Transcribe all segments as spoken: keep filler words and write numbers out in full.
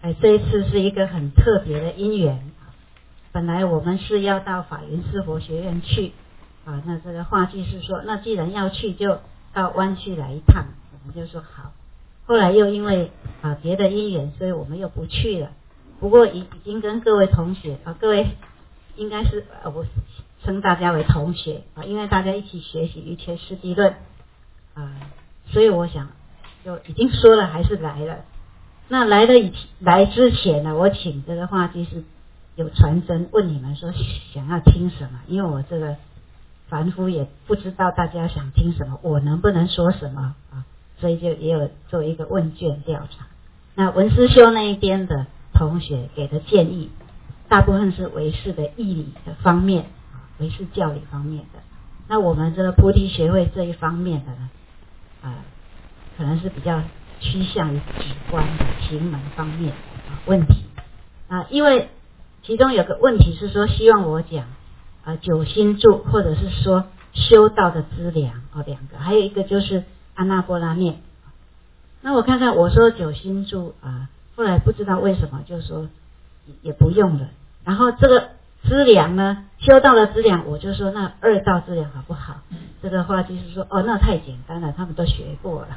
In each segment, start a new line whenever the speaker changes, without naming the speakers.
哎，这一次是一个很特别的因缘。本来我们是要到法云寺佛学院去啊，那这个话剧是说，那既然要去，就到湾区来一趟，我们就说好。后来又因为啊别的因缘，所以我们又不去了。不过已已经跟各位同学啊，各位应该是呃我称大家为同学啊，因为大家一起学习瑜伽师地论啊，所以我想就已经说了，还是来了。那来了以来之前呢，我请这个话剧是有传真问你们说想要听什么，因为我这个凡夫也不知道大家想听什么，我能不能说什么啊？所以就也有做一个问卷调查。那文思修那一边的同学给的建议，大部分是唯识的义理的方面啊，唯识教理方面的。那我们这个菩提学会这一方面的呢，啊，可能是比较趋向于止观的行门方面啊问题啊，因为其中有个问题是说，希望我讲啊九心住，或者是说修道的资粮哦，两个，还有一个就是阿那波拉念。那我看看我说九心住啊，后来不知道为什么就说也不用了。然后这个资粮呢，修道的资粮，我就说那二道资粮好不好？这个话就是说哦，那太简单了，他们都学过了。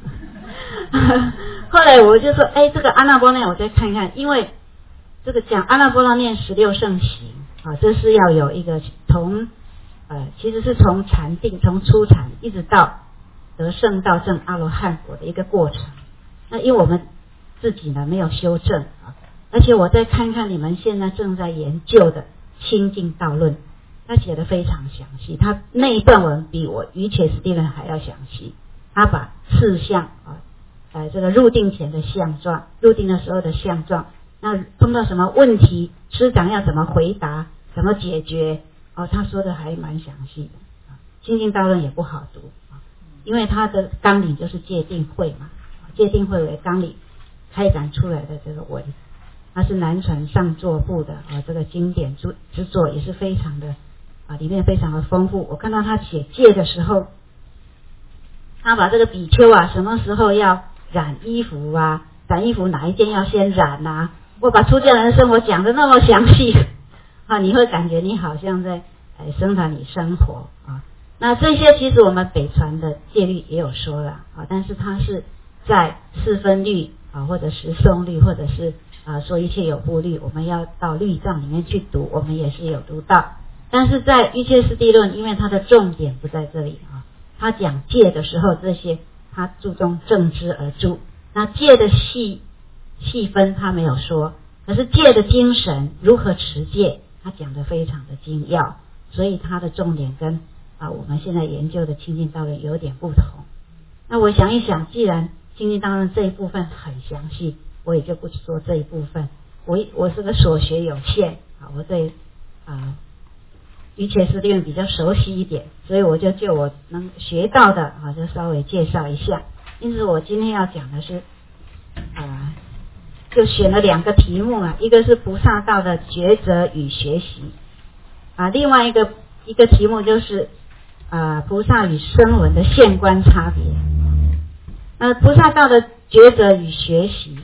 后来我就说，哎，这个阿那波念我再看看，因为这个讲阿那波罗念十六圣行啊，这是要有一个从呃，其实是从禅定，从初禅一直到得圣道证阿罗汉果的一个过程。那因为我们自己呢没有修正啊，而且我再看看你们现在正在研究的清净道论，他写的非常详细，他那一段文比我瑜伽师地论还要详细。他把四项啊，呃，这个入定前的相状，入定的时候的相状。那碰到什么问题，师长要怎么回答，怎么解决？哦，他说的还蛮详细的。啊，清净道论也不好读啊，因为他的纲领就是戒定慧嘛，戒定慧为纲领开展出来的这个文，它是南传上座部的啊，这个经典之之作也是非常的啊，里面非常的丰富。我看到他写戒的时候，他把这个比丘啊，什么时候要染衣服啊，染衣服哪一件要先染啊？我把出家人的生活讲得那么详细啊，你会感觉你好像在呃僧团里生活啊。那这些其实我们北传的戒律也有说了啊，但是它是在四分律啊，或者十诵律，或者是啊说一切有部律，我们要到律藏里面去读，我们也是有读到。但是在瑜伽师地论，因为它的重点不在这里啊，他讲戒的时候，这些他注重正知而注，那戒的细细分他没有说，可是戒的精神如何持戒，他讲得非常的精要，所以他的重点跟啊我们现在研究的清净道论有点不同。那我想一想，既然清净道论这一部分很详细，我也就不说这一部分。我我是个所学有限啊，我对啊瑜伽师地论比较熟悉一点，所以我就就我能学到的啊，就稍微介绍一下。因此我今天要讲的是啊，就选了两个题目啊，一个是菩萨道的抉择与学习啊，另外一个一个题目就是啊菩萨与声闻的现观差别。那菩萨道的抉择与学习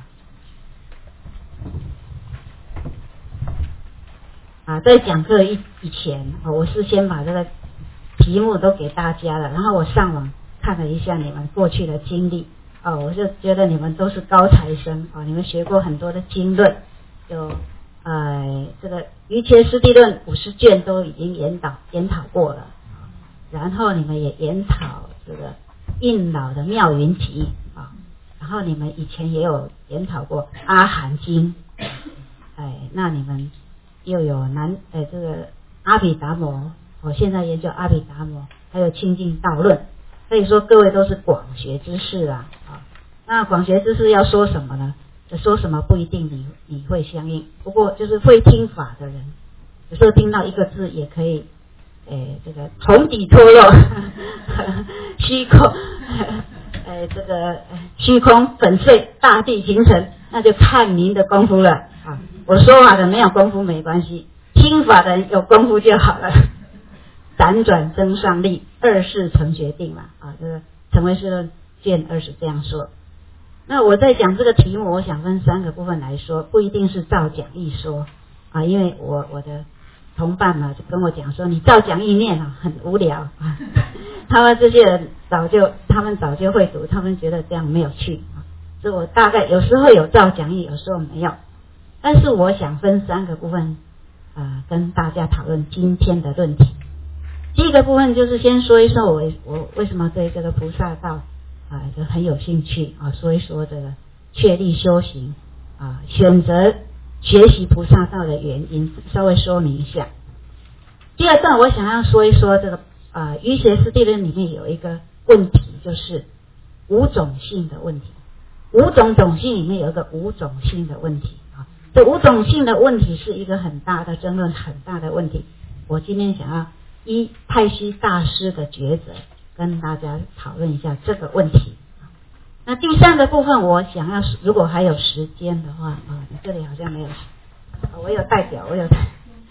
啊，在讲课以以前啊，我是先把这个题目都给大家了，然后我上网看了一下你们过去的经历哦，我就觉得你们都是高材生啊，你们学过很多的经论，有呃这个瑜伽师地论五十卷都已经研讨研讨过了，然后你们也研讨这个印老的妙云集啊，然后你们以前也有研讨过阿含经，哎，那你们又有南哎这个阿毗达摩，我、哦、现在研究阿毗达摩，还有清净道论，可以说各位都是广学之士啊。啊，那广学之士要说什么呢？说什么不一定你你会相应，不过就是会听法的人，有时候听到一个字也可以，诶这个红底脱落，虚空，诶这个虚空粉碎，大地形成，那就看您的功夫了啊。我说法的没有功夫没关系，听法的人有功夫就好了。辗转增上力，二世成决定嘛啊，这个成唯识论卷二十这样说。 那我在讲这个题目，我想分三个部分来说，不一定是照讲义说啊，因为我我的同伴嘛就跟我讲说，你照讲义念啊很无聊啊，他们这些人早就他们早就会读，他们觉得这样没有趣啊，所以我大概有时候有照讲义，有时候没有，但是我想分三个部分啊，跟大家讨论今天的论题。第一个部分就是先说一说我我为什么对这个菩萨道啊就很有兴趣啊，说一说这个确立修行啊，选择学习菩萨道的原因，稍微说明一下。第二段我想要说一说这个啊瑜伽师地论里面有一个问题，就是五种性的问题。五种种性里面有一个五种性的问题啊，这五种性的问题是一个很大的争论，很大的问题。我今天想要依太虚大师的抉择跟大家讨论一下这个问题。那第三个部分我想要，如果还有时间的话啊，你这里好像没有，我有带表，我有带，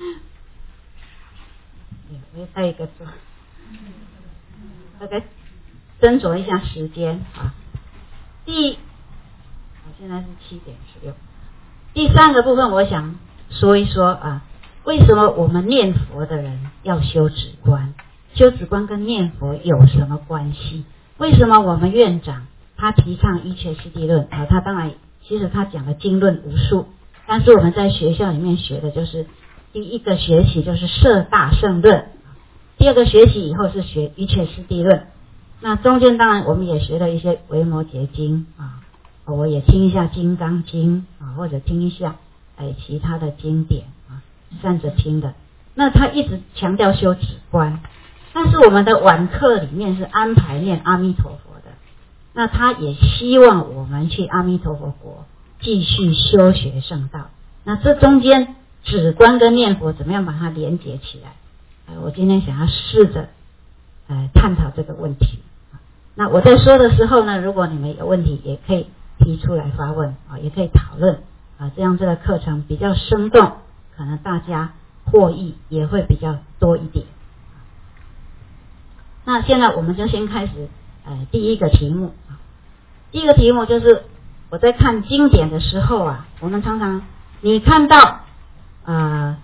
我有带一个做，大概斟酌一下时间啊。第，我现在是七点十六。第三个部分我想说一说啊，为什么我们念佛的人要修止观？修止观跟念佛有什么关系？为什么我们院长他提倡一切师地论啊？他当然其实他讲的经论无数，但是我们在学校里面学的就是第一个学习就是摄大乘论，第二个学习以后是学一切师地论。那中间当然我们也学了一些维摩诘经啊，我也听一下金刚经啊，或者听一下哎其他的经典啊，站着听的。那他一直强调修止观，但是我们的晚课里面是安排念阿弥陀佛的，那他也希望我们去阿弥陀佛国继续修学圣道。那这中间止观跟念佛怎么样把它连结起来？呃，我今天想要试着呃探讨这个问题。那我在说的时候呢，如果你们有问题也可以提出来发问啊，也可以讨论啊，这样这个课程比较生动，可能大家获益也会比较多一点。那现在我们就先开始呃第一个题目啊，第一个题目就是我在看经典的时候啊，我们常常你看到呃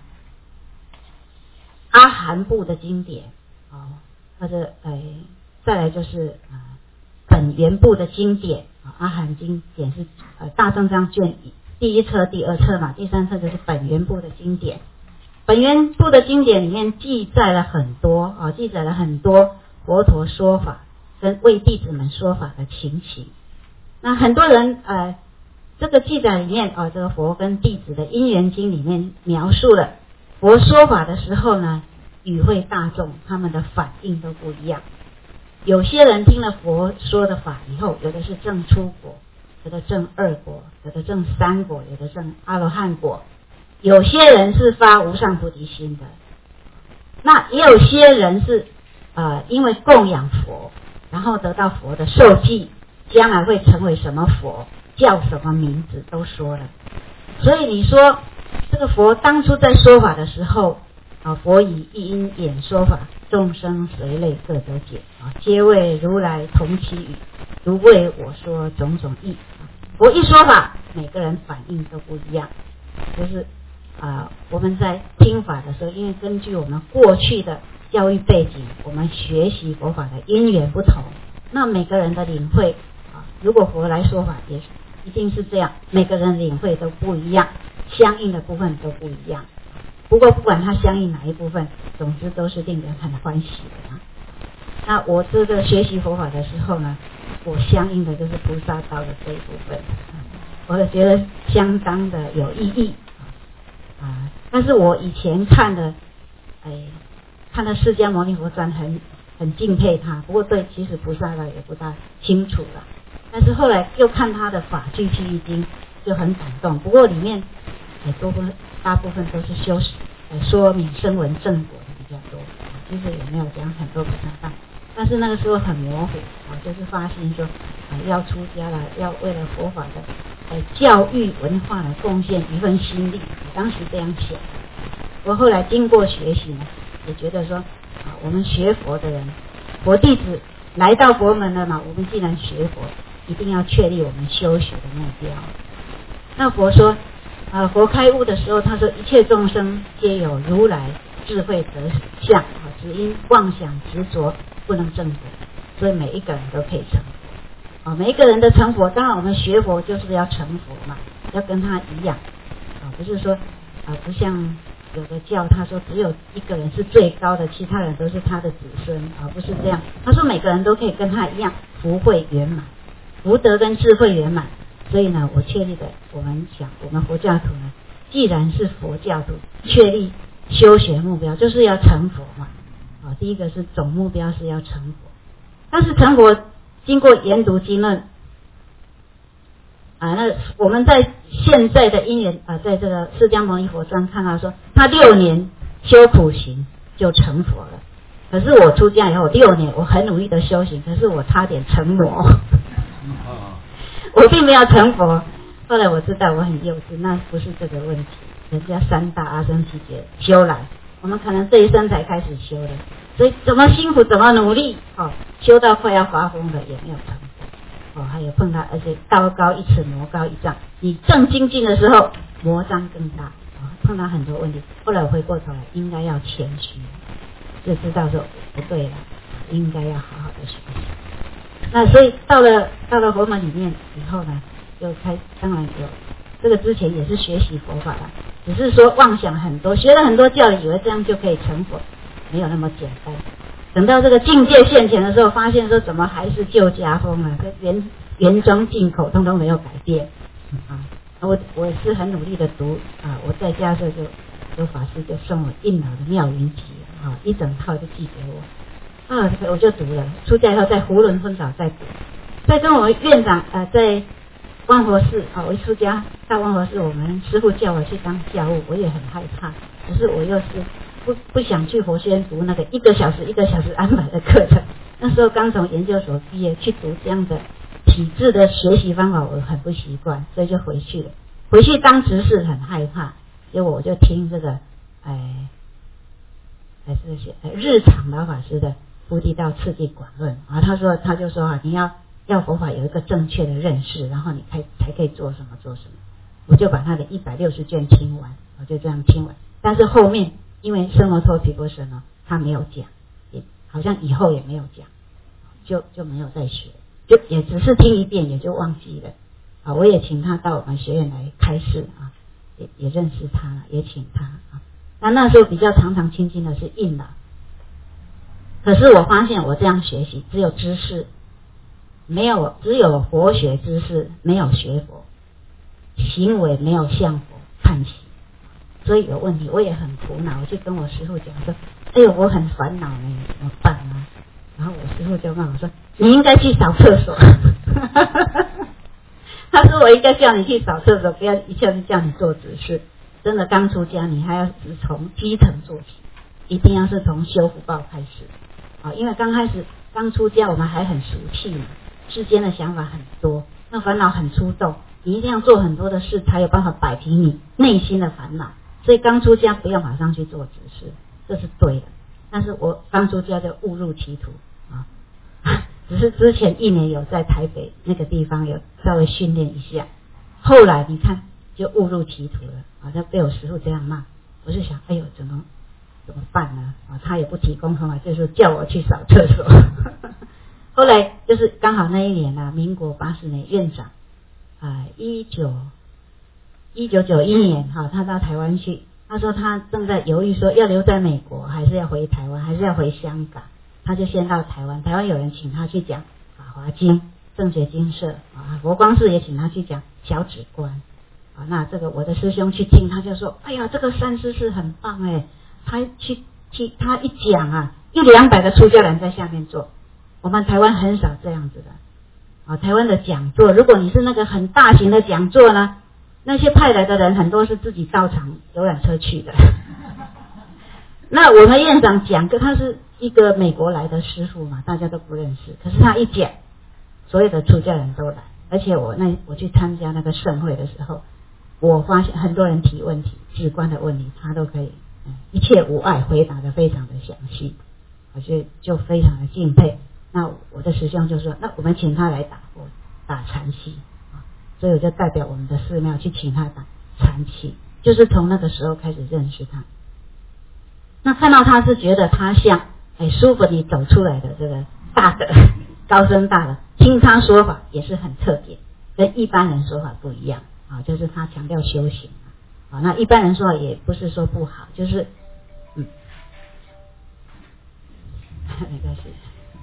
阿含部的经典哦，或者呃再来就是呃本源部的经典啊，阿含经典是呃大正章卷第一册、第二册嘛，第三册就是本源部的经典。本源部的经典里面记载了很多啊，记载了很多佛陀说法跟为弟子们说法的情形。那很多人呃这个记载里面啊，这个佛跟弟子的因缘经里面描述了佛说法的时候呢，与会大众他们的反应都不一样。有些人听了佛说的法以后，有的是证初果，有的证二果，有的证三果，有的证阿罗汉果，有些人是发无上菩提心的，那也有些人是呃因为供养佛，然后得到佛的受记，将来会成为什么佛，叫什么名字都说了。所以你说这个佛当初在说法的时候啊，佛以一因演说法，众生随类各得解啊，皆为如来同其语，如为我说种种义啊。佛一说法，每个人反应都不一样，就是啊，我们在听法的时候，因为根据我们过去的教育背景，我们学习佛法的因缘不同，那每个人的领会啊，如果佛来说法，也一定是这样，每个人领会都不一样，相应的部分都不一样。不过不管它相应哪一部分，总之都是令人很欢喜的啊。那我这个学习佛法的时候呢，我相应的就是菩萨道的这一部分，我觉得相当的有意义啊。但是我以前看的，哎，看了释迦牟尼佛传很很敬佩他，不过对其实菩萨道也不大清楚了。但是后来又看他的法句譬喻经，就很感动。不过里面哎多分大部分都是修饰呃说明声闻正果的比较多，其实也没有讲很多菩萨道。但是那个时候很模糊啊，就是发心说啊要出家了，要为了佛法的呃教育文化来贡献一份心力，当时这样想。我后来经过学习呢，也觉得说啊，我们学佛的人，佛弟子来到佛门了嘛，我们既然学佛， 一定要确立我们修学的目标。那佛说，呃，佛开悟的时候，他说一切众生皆有如来智慧德相啊，只因妄想执着不能证佛，所以每一个人都可以成佛啊。每一个人的成佛，当然我们学佛就是要成佛嘛，要跟他一样啊，不是说啊，不像有的教他说只有一个人是最高的，其他人都是他的子孙啊，不是这样。他说每个人都可以跟他一样，福慧圆满，福德跟智慧圆满。所以呢，我确立的，我们讲我们佛教徒呢，既然是佛教徒，确立修学目标就是要成佛嘛。啊，第一个是总目标是要成佛，但是成佛经过研读经论啊，那我们在现在的因缘啊，在这个释迦牟尼佛传看到说，他六年修苦行就成佛了。可是我出家以后六年，我很努力的修行，可是我差点成魔，我并没有成佛。后来我知道我很幼稚，那不是这个问题，人家三大阿僧祇劫修来，我们可能这一生才开始修的，所以怎么辛苦怎么努力哦，修到快要发疯了也没有成佛。哦，还有碰到，而且道高一尺，魔高一丈。你正精进的时候，魔障更大。哦，碰到很多问题。后来我回过头来，应该要谦虚，就知道说不对了，应该要好好的学习。那所以到了到了佛门里面以后呢，就开当然有这个之前也是学习佛法啦，只是说妄想很多，学了很多教理，以为这样就可以成佛，没有那么简单。等到这个境界现前的时候，发现说怎么还是旧家风啊，这原原装进口通通没有改变啊！我我是很努力的读啊，我在家的时候就有法师就送我印老的妙云集啊，一整套就寄给我啊，我就读了。出家以后在囫囵吞枣再读，再跟我们院长呃在万佛寺啊，我一出家到万佛寺，我们师父叫我去当教务，我也很害怕，可是我又是。不不想去佛学院读那个一个小时一个小时安排的课程，那时候刚从研究所毕业，去读这样的体制的学习方法，我很不习惯，所以就回去了。回去当执事很害怕，结果我就听这个，哎，还是些日常老法师的《菩提道次第广论》啊，他说他就说啊，你要要佛法有一个正确的认识，然后你才才可以做什么做什么。我就把他的一百六十卷听完，我就这样听完，但是后面。因为生摩托毗婆舍呢，他没有讲，也好像以后也没有讲，就就没有再学，就也只是听一遍也就忘记了。啊，我也请他到我们学院来开示啊，也也认识他，也请他啊。那那时候比较常常亲近的是印老，可是我发现我这样学习只有知识，没有只有佛学知识，没有学佛，行为没有向佛看齐。所以有问题，我也很苦恼，我就跟我师父讲说：“哎呦，我很烦恼呢，怎么办啊？”然后我师父就跟我说：“你应该去扫厕所。”他说：“我应该叫你去扫厕所，不要一下子叫你做指示。真的，刚出家你还要是从基层做起，一定要是从修福报开始啊！因为刚开始刚出家，我们还很俗气嘛，世间的想法很多，那烦恼很出动，你一定要做很多的事，才有办法摆平你内心的烦恼。”所以刚出家不要马上去做指示，这是对的。但是我刚出家就误入歧途啊，只是之前一年有在台北那个地方有稍微训练一下，后来你看就误入歧途了啊，就被我师父这样骂。我就想，哎呦，怎么怎么办呢？啊，他也不提供方法，就是叫我去扫厕所。后来就是刚好那一年啊，民国八十年院长啊，一九。一九九一年哈，他到台湾去，他说他正在犹豫说要留在美国还是要回台湾还是要回香港，他就先到台湾，台湾有人请他去讲《法华经》、正觉精舍啊，佛光寺也请他去讲小止观啊。那这个我的师兄去听，他就说：“哎呀，这个三师是很棒哎，他去去他一讲啊，一两百个出家人在下面坐，我们台湾很少这样子的啊。台湾的讲座，如果你是那个很大型的讲座呢。”那些派来的人很多是自己到场游览车去的。那我们院长讲，他是一个美国来的师父嘛，大家都不认识。可是他一讲，所有的出家人都来。而且我那我去参加那个盛会的时候，我发现很多人提问题，直观的问题，他都可以、嗯、一切无碍回答的非常的详细，我觉得就非常的敬佩。那我的师兄就说，那我们请他来打坐。 打禅期啊，所以我就代表我们的寺庙去请他打禅期，就是从那个时候开始认识他。那看到他是觉得他像哎书本里走出来的这个大德高僧大德，听他说法也是很特别，跟一般人说法不一样啊，就是他强调修行啊，那一般人说法也不是说不好，就是嗯，没关系。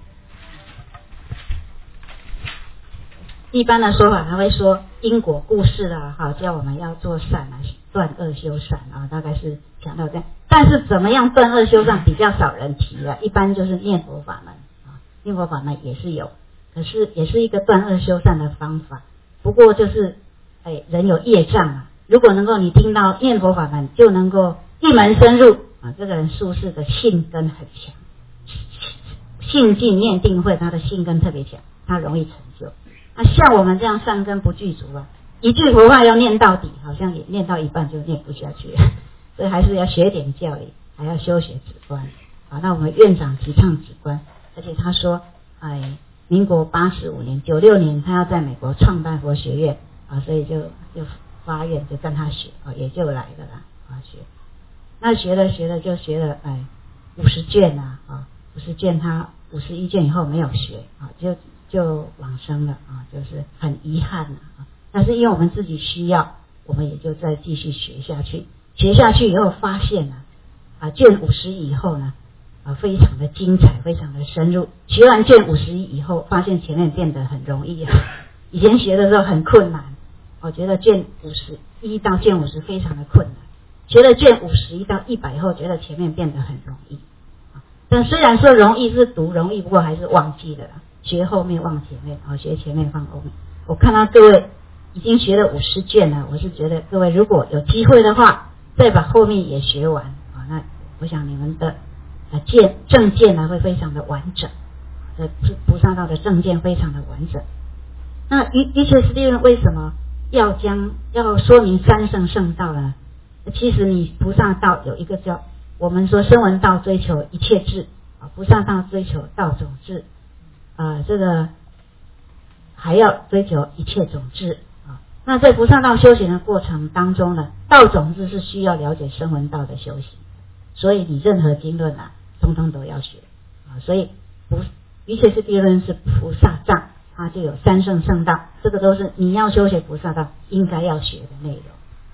一般的说法他会说因果故事啊，好叫我们要做善啊，断恶修善啊，大概是强调这样。但是怎么样断恶修善比较少人提了，一般就是念佛法门啊，念佛法门也是有，可是也是一个断恶修善的方法。不过就是哎人有业障啊，如果能够你听到念佛法门，就能够一门深入啊，这个人术士的性根很强，性境念定慧，他的性根特别强，他容易成就。那像我们这样善根不具足啊，一句佛话要念到底，好像也念到一半就念不下去了，所以还是要学点教理，还要修学止观啊。那我们院长提倡止观，而且他说，哎，民国八十五年、九六年他要在美国创办佛学院啊，所以就就发愿就跟他学啊，也就来了啦啊学。那学了学了就学了哎五十卷啊啊五十卷，他五十一卷以后没有学啊，就就往生了啊，就是很遗憾啊。但是因为我们自己需要，我们也就再继续学下去。学下去以后发现啊，啊卷五十以后呢，啊非常的精彩，非常的深入。学完卷五十一以后，发现前面变得很容易啊。以前学的时候很困难，我觉得卷五十一到卷五十非常的困难。学了卷五十一到一百以后，觉得前面变得很容易。但虽然说容易是读容易，不过还是忘记了啦。学后面忘前面，啊学前面放后面。我看到各位已经学了五十卷了，我是觉得各位如果有机会的话，再把后面也学完啊，那我想你们的呃见正见呢会非常的完整，呃菩萨道的正见非常的完整。那于于切斯地论为什么要将要说明三圣圣道呢？其实你菩萨道有一个叫我们说声闻道追求一切智啊，菩萨道追求道种智啊，这个还要追求一切种智啊。那在菩萨道修行的过程当中呢，道种智是需要了解声闻道的修行，所以你任何经论啊，通通都要学啊。所以不，于切斯地论是菩萨藏，它就有三圣圣道，这个都是你要修学菩萨道应该要学的内容。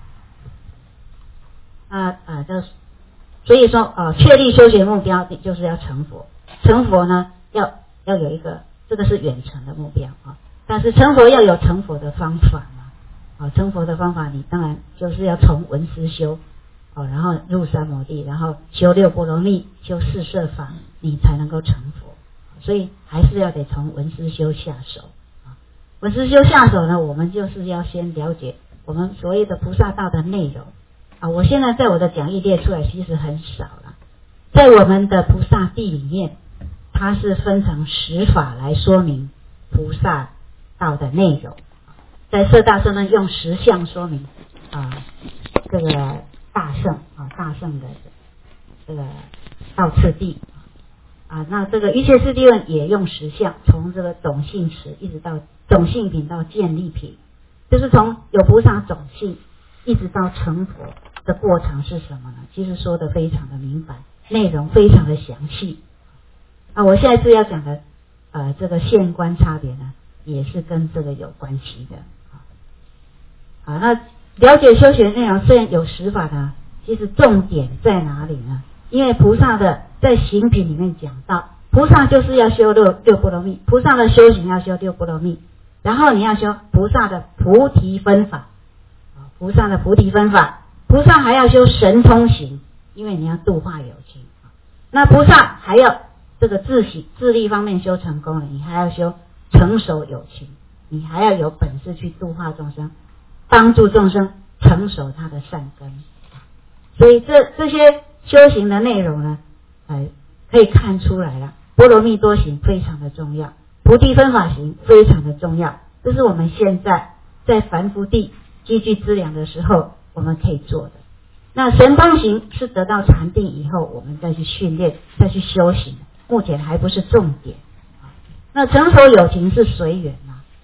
啊啊，这所以说啊，确立修学目标就是要成佛。成佛呢，要要有一个，这个是远程的目标啊。但是成佛要有成佛的方法嘛，啊，成佛的方法你当然就是要从闻思修，哦、啊，然后入三摩地，然后修六波罗蜜，修四摄法，你才能够成佛。所以还是要得从闻思修下手啊。闻思修下手呢，我们就是要先了解我们所谓的菩萨道的内容。啊，我现在在我的讲义列出来其实很少了，在我们的菩萨地里面，它是分成十法来说明菩萨道的内容。在摄大圣呢，用十相说明啊这个大圣啊大圣的这个道次第啊，那这个于切斯地论也用十相，从这个种性持一直到种性品到建立品，就是从有菩萨种性一直到成佛的过程是什么呢？其实说的非常的明白，内容非常的详细啊。我下一次要讲的呃这个现观差别呢，也是跟这个有关系的啊。啊，那了解修学内容虽然有十法呢，其实重点在哪里呢？因为菩萨的在行品里面讲到，菩萨就是要修六六波罗蜜，菩萨的修行要修六波罗蜜，然后你要修菩萨的菩提分法。菩萨的菩提分法，菩萨还要修神通行，因为你要度化有情。那菩萨还要这个自省自力方面修成功了，你还要修成熟有情，你还要有本事去度化众生，帮助众生成熟他的善根。所以这这些修行的内容呢，呃，可以看出来了，波罗蜜多行非常的重要，菩提分法行非常的重要，这是我们现在在凡夫地积聚资粮的时候我们可以做的。那神通行是得到禅定以后我们再去训练再去修行，目前还不是重点。那成熟有情是随缘啊，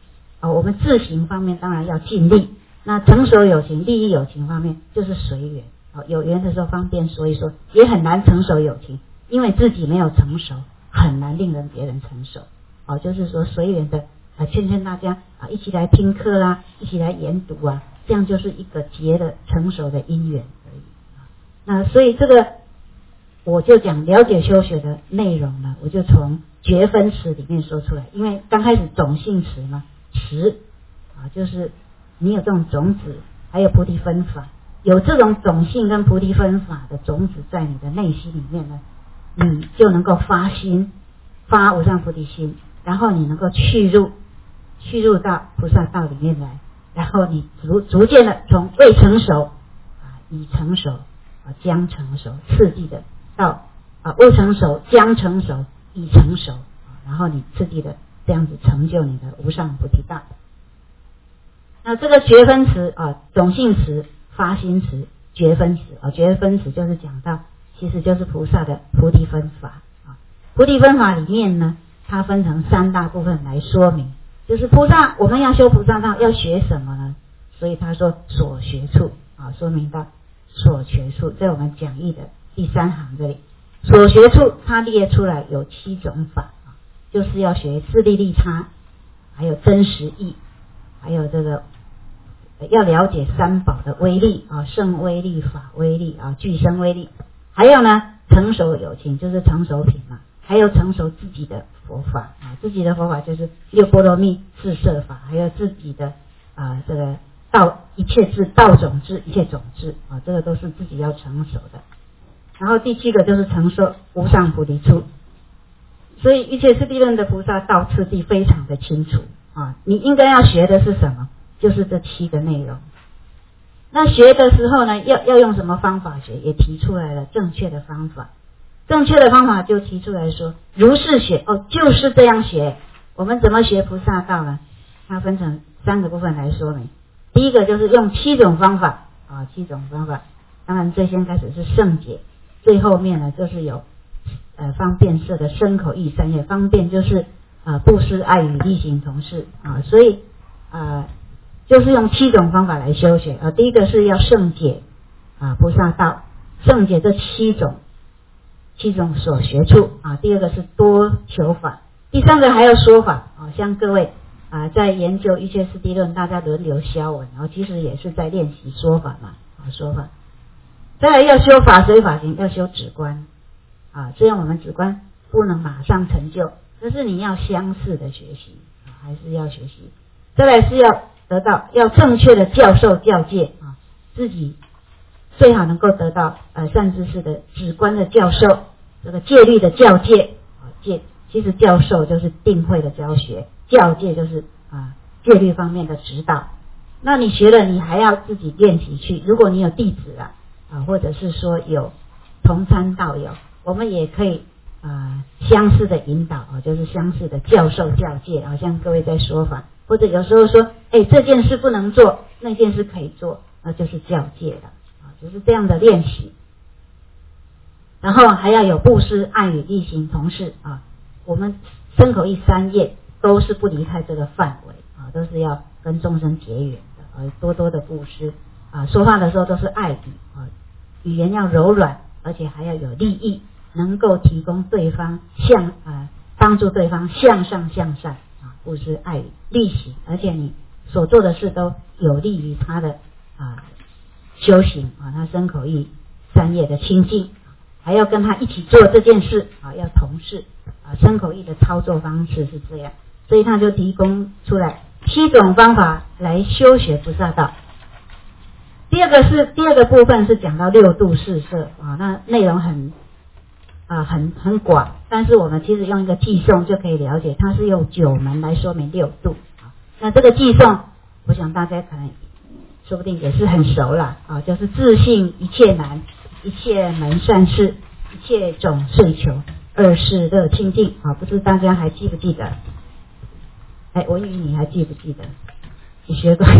啊，我们自行方面当然要尽力，那成熟有情、利益有情方面就是随缘。啊，有缘的时候方便说一说，也很难成熟有情，因为自己没有成熟，很难令人别人成熟。哦，就是说随缘的啊，劝劝大家啊，一起来听课啦，一起来研读啊，这样就是一个结了成熟的因缘而已。那所以这个我就讲了解修学的内容呢，我就从觉分词里面说出来，因为刚开始种性词嘛，词啊就是你有这种种子，还有菩提分法，有这种种性跟菩提分法的种子在你的内心里面呢，你就能够发心，发无上菩提心，然后你能够去入去入到菩萨道里面来，然后你逐逐渐的从未成熟啊，已成熟啊，将成熟，次第的到啊未成熟、将成熟、已成熟啊，然后你次第的这样子成就你的无上菩提道。那这个觉分词啊，种性词、发心词、觉分词啊，觉分词就是讲到，其实就是菩萨的菩提分法啊。菩提分法里面呢，它分成三大部分来说明，就是菩萨我们要修菩萨道要学什么呢？所以他说所学处啊，说明到所学处，在我们讲义的第三行这里，所学处他列出来有七种法啊，就是要学自利利他，还有真实义，还有这个要了解三宝的威力啊，圣威力、法威力啊，具生威力，还有呢成熟有情，就是成熟品嘛，还有成熟自己的佛法啊，自己的佛法就是六波罗蜜、四摄法，还有自己的啊这个道一切智、道种智、一切种智啊，这个都是自己要成熟的。然后第七个就是成熟无上菩提处，所以一切次第论的菩萨道次第非常的清楚啊，你应该要学的是什么？就是这七个内容。那学的时候呢，要要用什么方法学？也提出来了正确的方法。正确的方法就提出来说，如是学哦，就是这样学。我们怎么学菩萨道呢？它分成三个部分来说明。第一个就是用七种方法啊，七种方法。当然最先开始是圣解，最后面呢就是有呃方便摄的身口意三业。方便就是啊、呃、布施、爱语、利行、同事啊，所以啊。呃就是用七种方法来修学啊。第一个是要圣解啊菩萨道，圣解这七种七种所学处啊。第二个是多求法，第三个还要说法啊。像各位啊在研究一切四谛论，大家轮流消文，然后其实也是在练习说法嘛啊说法。再来要修法随法行，要修止观啊。虽然我们止观不能马上成就，可是你要相似的学习啊，还是要学习。再来是要得到要正确的教授教戒啊，自己最好能够得到呃善知识的止观的教授，这个戒律的教戒啊，戒其实教授就是定慧的教学，教戒就是啊戒律方面的指导。那你学了，你还要自己练习去。如果你有弟子啊啊，或者是说有同参道友，我们也可以啊相似的引导啊，就是相似的教授教戒啊，像各位在说法。或者有时候说，哎，这件事不能做，那件事可以做，那就是教戒了啊，就是这样的练习。然后还要有布施、爱语、利行、同事啊，我们身口意三业都是不离开这个范围啊，都是要跟众生结缘的啊，多多的布施啊，说话的时候都是爱语啊，语言要柔软，而且还要有利益，能够提供对方向啊，帮助对方向上向善。布施、爱语、利行，而且你所做的事都有利于他的啊修行啊，他身口意三业的清净，还要跟他一起做这件事啊，要同事啊，身口意的操作方式是这样，所以他就提供出来七种方法来修学菩萨道。第二个是第二个部分是讲到六度四摄啊，那内容很。啊，很很广，但是我们其实用一个偈颂就可以了解，它是用九门来说明六度啊。那这个偈颂，我想大家可能说不定也是很熟了啊，就是自信一切难，一切门善事，一切种遂求，二世乐清净啊。不知大家还记不记得？哎，我以为你还记不记得？你学过？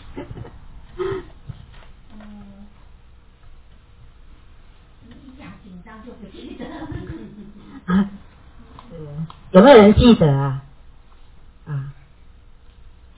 啊，有没有人记得啊？啊，所以我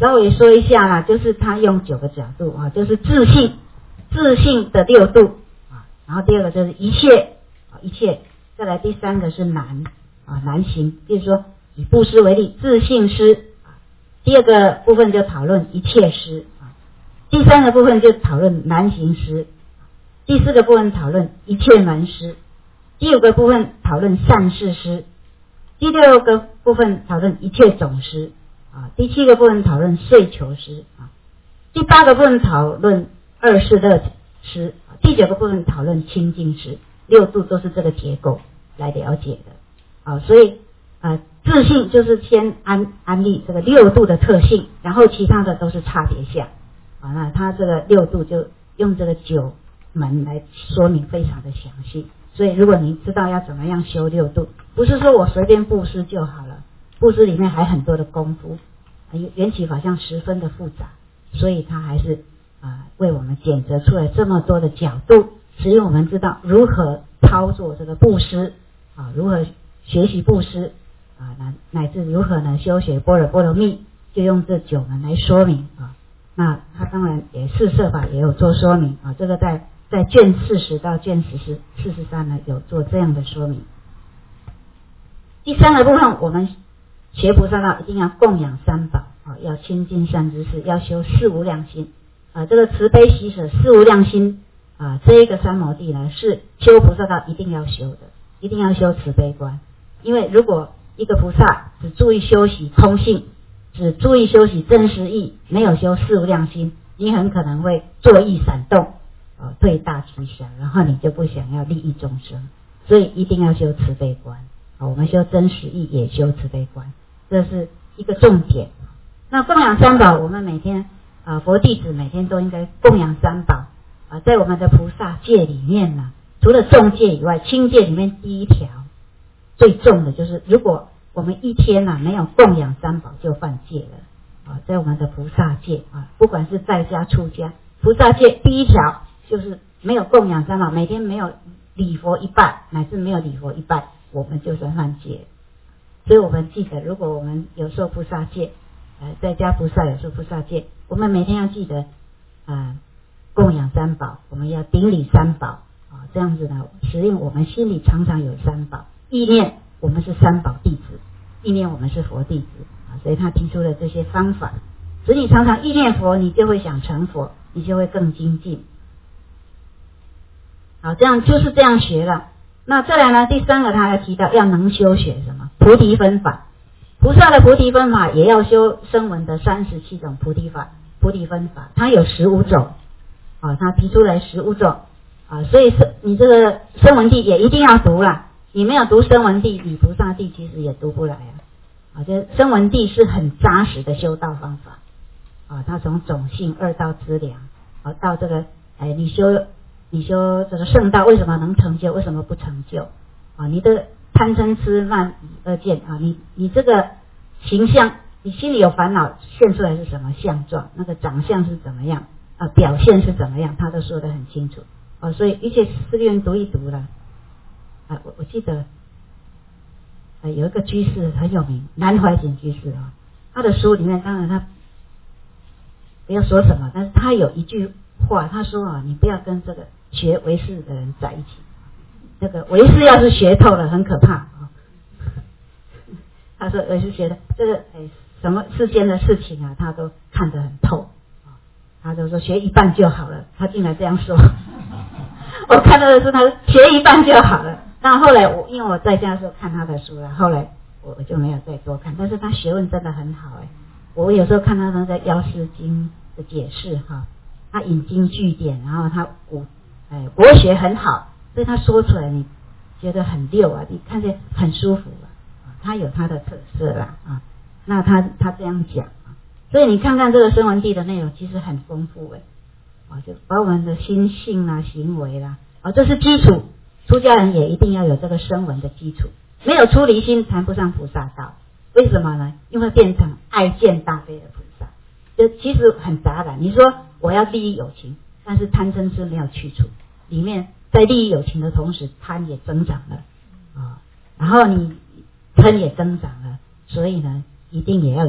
稍微说一下啦，就是他用九个角度啊，就是自性，自性的六度啊，然后第二个就是一切啊，一切，再来第三个是难啊，难行，比如说以布施为例，自性施啊，第二个部分就讨论一切施啊，第三个部分就讨论难行施，第四个部分讨论一切门施，第五个部分讨论善事施，第六个部分讨论一切总施啊，第七个部分讨论遂求施啊，第八个部分讨论二世乐施，第九个部分讨论清净施，六度都是这个结构来了解的啊，所以啊，自性就是先安安立这个六度的特性，然后其他的都是差别相啊，那它这个六度就用这个九门来说明非常的详细，所以如果你知道要怎么样修六度，不是说我随便布施就好了，布施里面还很多的功夫，缘起法相十分的复杂，所以它还是啊为我们检择出来这么多的角度，使我们知道如何操作这个布施啊，如何学习布施啊，乃乃至如何呢修学般若波罗蜜，就用这九门来说明啊。那他当然也四摄法也有做说明啊，这个在在卷四十到卷四十四十三呢有做这样的说明。第三个部分，我们学菩萨道一定要供养三宝啊，要亲近善知识，要修四无量心啊，这个慈悲喜舍四无量心啊，这一个三摩地呢是修菩萨道一定要修的，一定要修慈悲观。因为如果一个菩萨只注意修习空性，只注意修习真实义，没有修四无量心，你很可能会作意闪动啊，对大吉祥，然后你就不想要利益众生，所以一定要修慈悲观啊，我们修真实义也修慈悲观，这是一个重点。那供养三宝，我们每天啊，佛弟子每天都应该供养三宝啊，在我们的菩萨戒里面呢，除了重戒以外，轻戒里面第一条最重的就是，如果我们一天啊没有供养三宝就犯戒了啊，在我们的菩萨戒啊，不管是在家出家，菩萨戒第一条就是没有供养三宝，每天没有礼佛一拜，乃至没有礼佛一拜，我们就算犯戒。所以我们记得，如果我们有受菩萨戒，呃，在家菩萨有受菩萨戒，我们每天要记得啊、呃，供养三宝，我们要顶礼三宝啊，这样子呢，使令我们心里常常有三宝，意念我们是三宝弟子，意念我们是佛弟子啊，所以他提出了这些方法，使你常常意念佛，你就会想成佛，你就会更精进。好，这样就是这样学了。那再来呢，第三个他还提到要能修学什么菩提分法，菩萨的菩提分法也要修声闻的三十七种菩提法，菩提分法它有十五种啊，他提出来十五种啊，所以是你这个声闻地也一定要读啦，你没有读声闻地，你菩萨地其实也读不来啊。啊，这声闻地是很扎实的修道方法啊，它从种性二到资粮啊，到这个哎你修你修这个圣道为什么能成就，为什么不成就啊？你的贪嗔痴慢疑二见啊，你你这个形象，你心里有烦恼现出来是什么相状，那个长相是怎么样啊，表现是怎么样，他都说得很清楚啊，所以一切四愿读一读了啊，我我记得啊有一个居士很有名，南怀瑾居士啊，他的书里面当然他不要说什么，但是他有一句话，他说啊，你不要跟这个学唯识的人在一起，那个唯识要是学透了很可怕啊。他说唯识学的这个哎什么世间的事情啊，他都看得很透啊。他就说学一半就好了，他竟然这样说。我看到的是他学一半就好了。但后来我因为我在家的时候看他的书了，后来我我就没有再多看，但是他学问真的很好哎。我有时候看他那个《药师经》的解释哈，他引经据典，然后他古哎国学很好，所以他说出来你觉得很溜啊，你看见很舒服啊，他有他的特色啦啊。那他他这样讲啊，所以你看看这个声闻地的内容其实很丰富哎，啊就把我们的心性啦、行为啦，啊这是基础，出家人也一定要有这个声闻的基础，没有出离心谈不上菩萨道。为什么呢？因为变成爱见大悲的菩萨，就其实很杂染。你说我要利益有情，但是贪嗔痴没有去除，里面在利益有情的同时，贪也增长了啊，然后你嗔也增长了，所以呢，一定也要有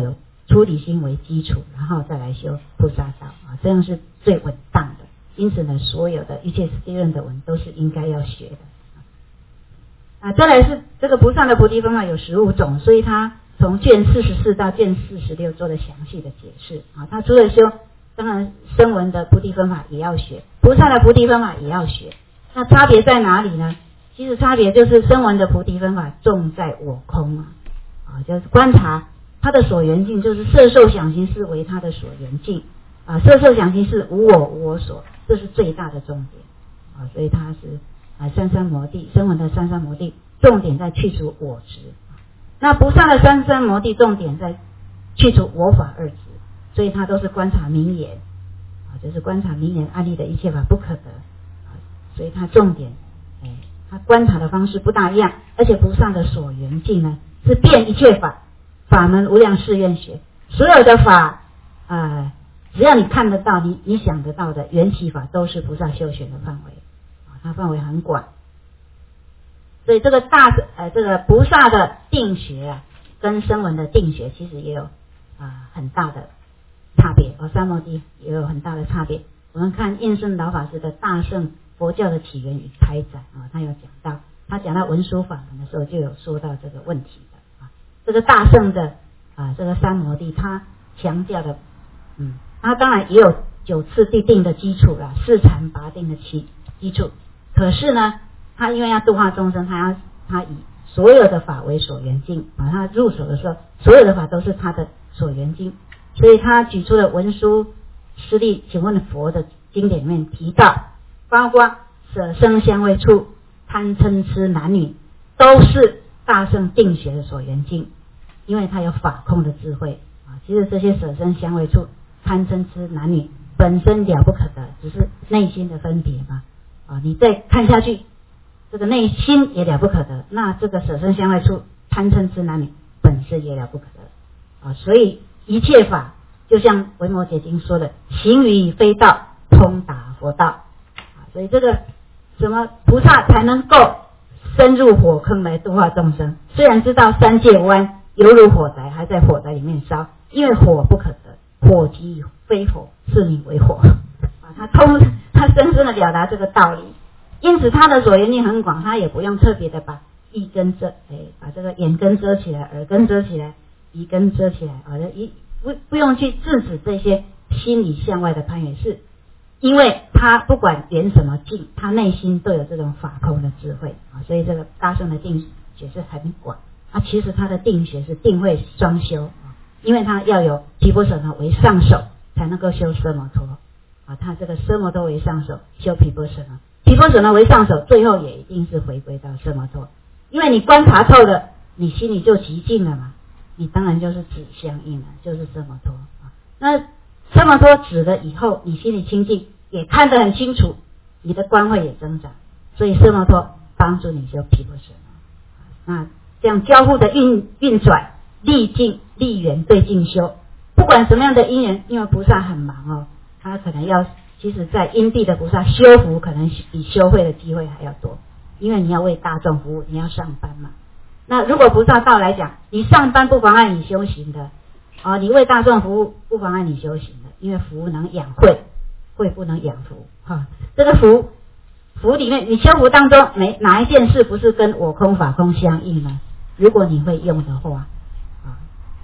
出离心为基础，然后再来修菩萨道啊，这样是最稳当的。因此呢，所有的一切实地论的文都是应该要学的啊。再来是这个菩萨的菩提方法有十五种，所以他从卷四十四到卷四十六做了详细的解释啊。他除了修，当然声闻的菩提方法也要学，菩萨的菩提方法也要学。那差别在哪里呢？其实差别就是声闻的菩提方法重在我空啊，啊，就是观察他的所缘境，就是色受想行识为他的所缘境啊，色受想行识无我无我所，这是最大的重点啊，所以他是啊三三摩地，声闻的三三摩地重点在去除我执，那菩萨的三三摩地重点在去除我法二执，所以他都是观察名言啊，就是观察名言案例的一切法不可得啊，所以他重点哎。他观察的方式不大一样，而且菩萨的所缘境呢是遍一切法，法门无量誓愿学，所有的法，呃，只要你看得到，你你想得到的缘起法都是菩萨修学的范围，啊，它范围很广。所以这个大呃这个菩萨的定学啊，跟声闻的定学其实也有啊、呃、很大的差别，哦，三摩地也有很大的差别。我们看印顺老法师的大乘佛教的起源与开展啊，他有讲到，他讲到文殊法门的时候就有说到这个问题的啊。这个大乘的啊，这个三摩地，他强调的，嗯，他当然也有九次地定的基础啦，四禅八定的基基础。可是呢，他因为要度化众生，他要他以所有的法为所缘境啊，他入手的时候，所有的法都是他的所缘境，所以他举出了文殊师利请问佛的经典里面提到。包括舍生香味触贪嗔痴男女都是大乘定学的所缘境，因为它有法空的智慧啊。其实这些舍生香味触贪嗔痴男女本身了不可得，只是内心的分别嘛啊。你再看下去，这个内心也了不可得，那这个舍生香味触贪嗔痴男女本身也了不可得啊。所以一切法就像维摩诘经说的，行于非道，通达佛道。所以这个什么菩萨才能够深入火坑来度化众生？虽然知道三界湾犹如火宅，还在火宅里面烧，因为火不可得，火即非火，是名为火啊。他通他深深的表达这个道理，因此他的所缘境很广，他也不用特别的把一根遮，哎，把这个眼根遮起来，耳根遮起来，鼻根遮起来啊，一不不用去制止这些心理向外的攀缘，是。因为他不管缘什么境，他内心都有这种法空的智慧啊，所以这个大乘的定学是很广啊。其实他的定学是定慧双修啊，因为他要有毗婆舍那为上首，才能够修奢摩陀啊。他这个奢摩陀为上首，修毗婆舍那，毗婆舍那为上首，最后也一定是回归到奢摩陀。因为你观察透了，你心里就极静了嘛，你当然就是指相应了，就是奢摩陀啊。那奢摩陀指了以后，你心里清净，也看得很清楚，你的观慧也增长，所以奢摩陀帮助你修毗婆舍那。那这样交互的运运转，历境历缘对境修，不管什么样的因缘，因为菩萨很忙哦，他可能要，其实在因地的菩萨修福可能比修慧的机会还要多，因为你要为大众服务，你要上班嘛。那如果菩萨道来讲，你上班不妨碍你修行的啊，你为大众服务不妨碍你修行的，因为福能养慧，慧不能养福哈。这个福福里面，你修福当中没哪一件事不是跟我空法空相应呢？如果你会用的话啊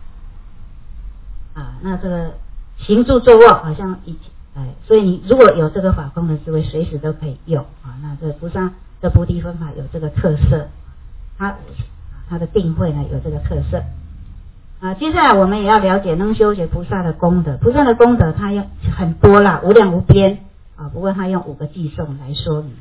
啊，那这个行住坐卧好像一哎，所以你如果有这个法空的智慧，随时都可以用啊。那这菩萨的菩提分法有这个特色，它它的定慧呢有这个特色。啊，接下来我们也要了解能修学菩萨的功德。菩萨的功德它用很多啦，无量无边啊。不过他用五个偈颂来说明。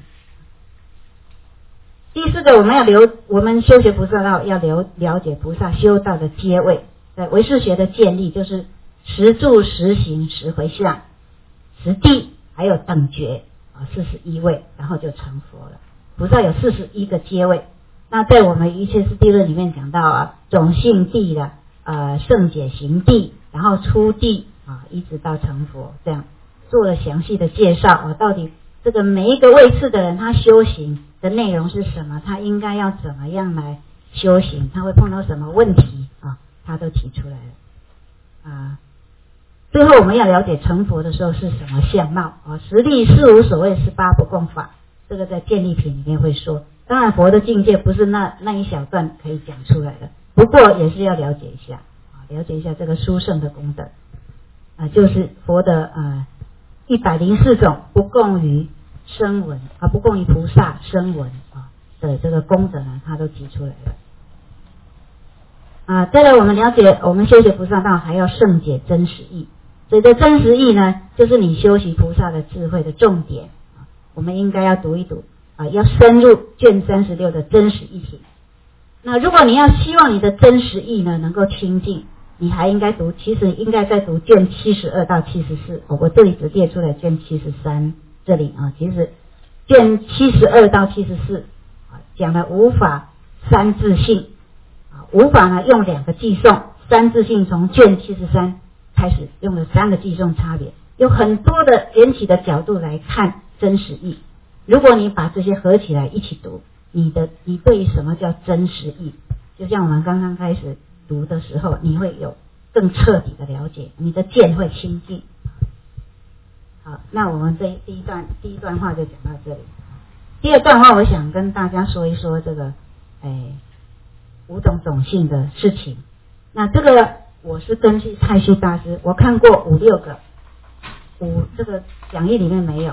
第四个，我们要留我们修学菩萨道要了了解菩萨修道的阶位。在唯识学的建立，就是十住、十行、十回向、十地，还有等觉啊，四十一位，然后就成佛了。菩萨有四十一个阶位。那在我们一切世谛论里面讲到啊，种性地的。呃，圣解行地，然后出地啊，一直到成佛，这样做了详细的介绍啊。到底这个每一个位次的人，他修行的内容是什么？他应该要怎么样来修行？他会碰到什么问题啊？他都提出来了啊，最后我们要了解成佛的时候是什么相貌啊？实力是无所谓十八不共法，这个在建立品里面会说。当然佛的境界不是那那一小段可以讲出来的，不过也是要了解一下啊，了解一下这个殊胜的功德啊，就是佛的啊一百零四种不共于声闻啊，不共于菩萨声闻啊的这个功德呢，他都提出来了。啊，再来我们了解，我们修习菩萨道还要胜解真实义。所以这真实义呢，就是你修习菩萨的智慧的重点啊。我们应该要读一读啊，要深入卷三十六的真实义品。那如果你要希望你的真实义呢能够清净，你还应该读，其实应该在读卷七十二到七十四。哦，我这里只列出来卷七十三这里啊，其实卷七十二到七十四啊讲了无法三自性。无法呢用两个寄送，三自性从卷七十三开始用了三个寄送差别，有很多的缘起的角度来看真实义。如果你把这些合起来一起读，你的你对于什么叫真实义，就像我们刚刚开始读的时候，你会有更彻底的了解，你的见会清净。好，那我们这第一段第一段话就讲到这里。第二段话我想跟大家说一说这个哎五种种性的事情。那这个我是根据太虚大师，我看过五六个，五这个讲义里面没有，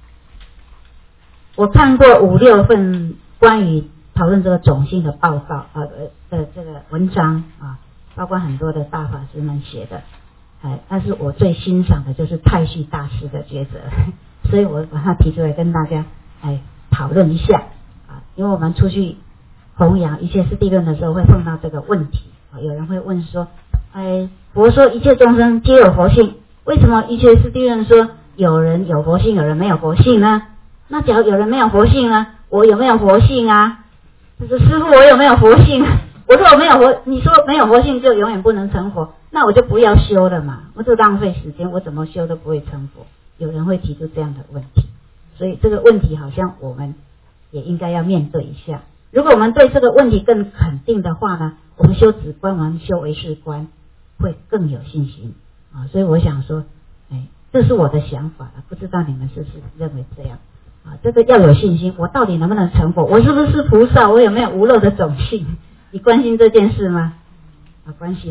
我看过五六份关于讨论这个种性的报告呃的这个文章啊，包括很多的大法师们写的，哎，但是我最欣赏的就是太虚大师的抉择，所以我把它提出来跟大家哎讨论一下啊，因为我们出去弘扬一切四谛论的时候会碰到这个问题啊，有人会问说，哎，佛说一切众生皆有佛性，为什么一切四谛论说有人有佛性，有人没有佛性呢？那假如有人没有佛性呢，我有没有佛性啊？就是师父我有没有佛性？我说我没有佛，你说没有佛性就永远不能成佛，那我就不要修了嘛，我就浪费时间，我怎么修都不会成佛。有人会提出这样的问题，所以这个问题好像我们也应该要面对一下。如果我们对这个问题更肯定的话呢，我们修止观，我们修唯识观会更有信心啊。所以我想说，哎，这是我的想法了，不知道你们是不是认为这样啊？这个要有信心，我到底能不能成佛？我是不是菩萨？我有没有无漏的种性？你关心这件事吗？啊，关心。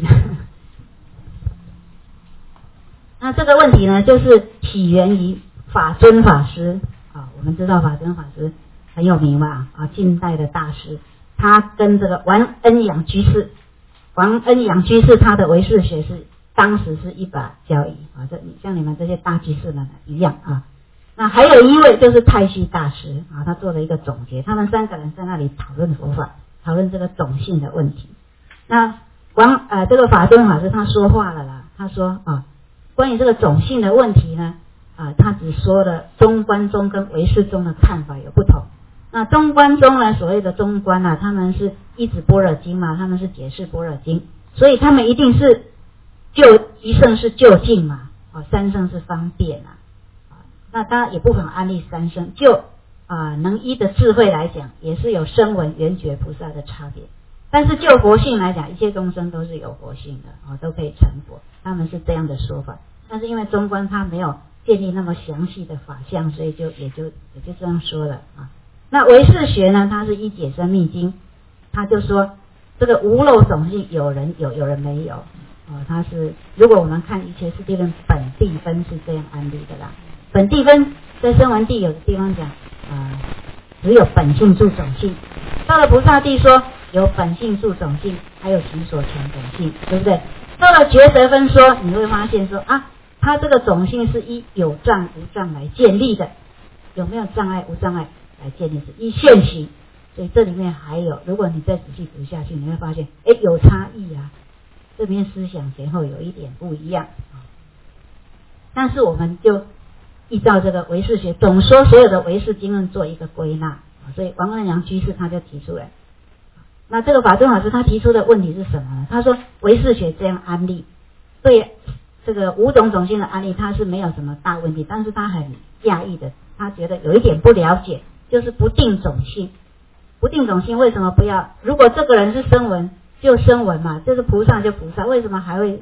那这个问题呢，就是起源于法尊法师啊。我们知道法尊法师很有名嘛，啊，近代的大师，他跟这个王恩阳居士，王恩阳居士他的唯识学是当时是一把交椅啊，这像你们这些大居士们一样啊。那还有一位就是太虚大师啊，他做了一个总结，他们三个人在那里讨论佛法，讨论这个种性的问题。那王呃这个法尊法师他说话了啦，他说啊，关于这个种性的问题呢，啊，他只说了中观宗跟唯识宗的看法有不同。那中观宗呢，所谓的中观啊，他们是依止般若经嘛，他们是解释般若经，所以他们一定是就一圣是就近嘛，啊，三圣是方便啊。那当然也不妨安利三圣，就啊、呃、能依的智慧来讲，也是有声闻缘觉菩萨的差别。但是就佛性来讲，一切众生都是有佛性的啊、哦，都可以成佛。他们是这样的说法。但是因为中观他没有建立那么详细的法相，所以就也就也就这样说了啊。那唯识学呢，它是依解深密经，他就说这个无漏种性有人有，有人没有哦。他是如果我们看一切四谛论本地分是这样安立的啦。本地分在声闻地有的地方讲啊、呃，只有本性住种性。到了菩萨地说有本性住种性，还有其所成种性，对不对？到了觉得分说，你会发现说啊，它这个种性是依有障无障来建立的，有没有障碍无障碍来建立，是依现行。所以这里面还有，如果你再仔细读下去，你会发现，哎，有差异啊，这边思想前后有一点不一样啊。但是我们就依照这个唯识学总说所有的唯识经论做一个归纳，所以王恩阳居士他就提出来。那这个法尊法师他提出的问题是什么呢？他说唯识学这样安立，对这个五种种性的安立他是没有什么大问题，但是他很讶异的，他觉得有一点不了解，就是不定种性。不定种性为什么不要？如果这个人是声闻就声闻嘛，就是菩萨就菩萨，为什么还会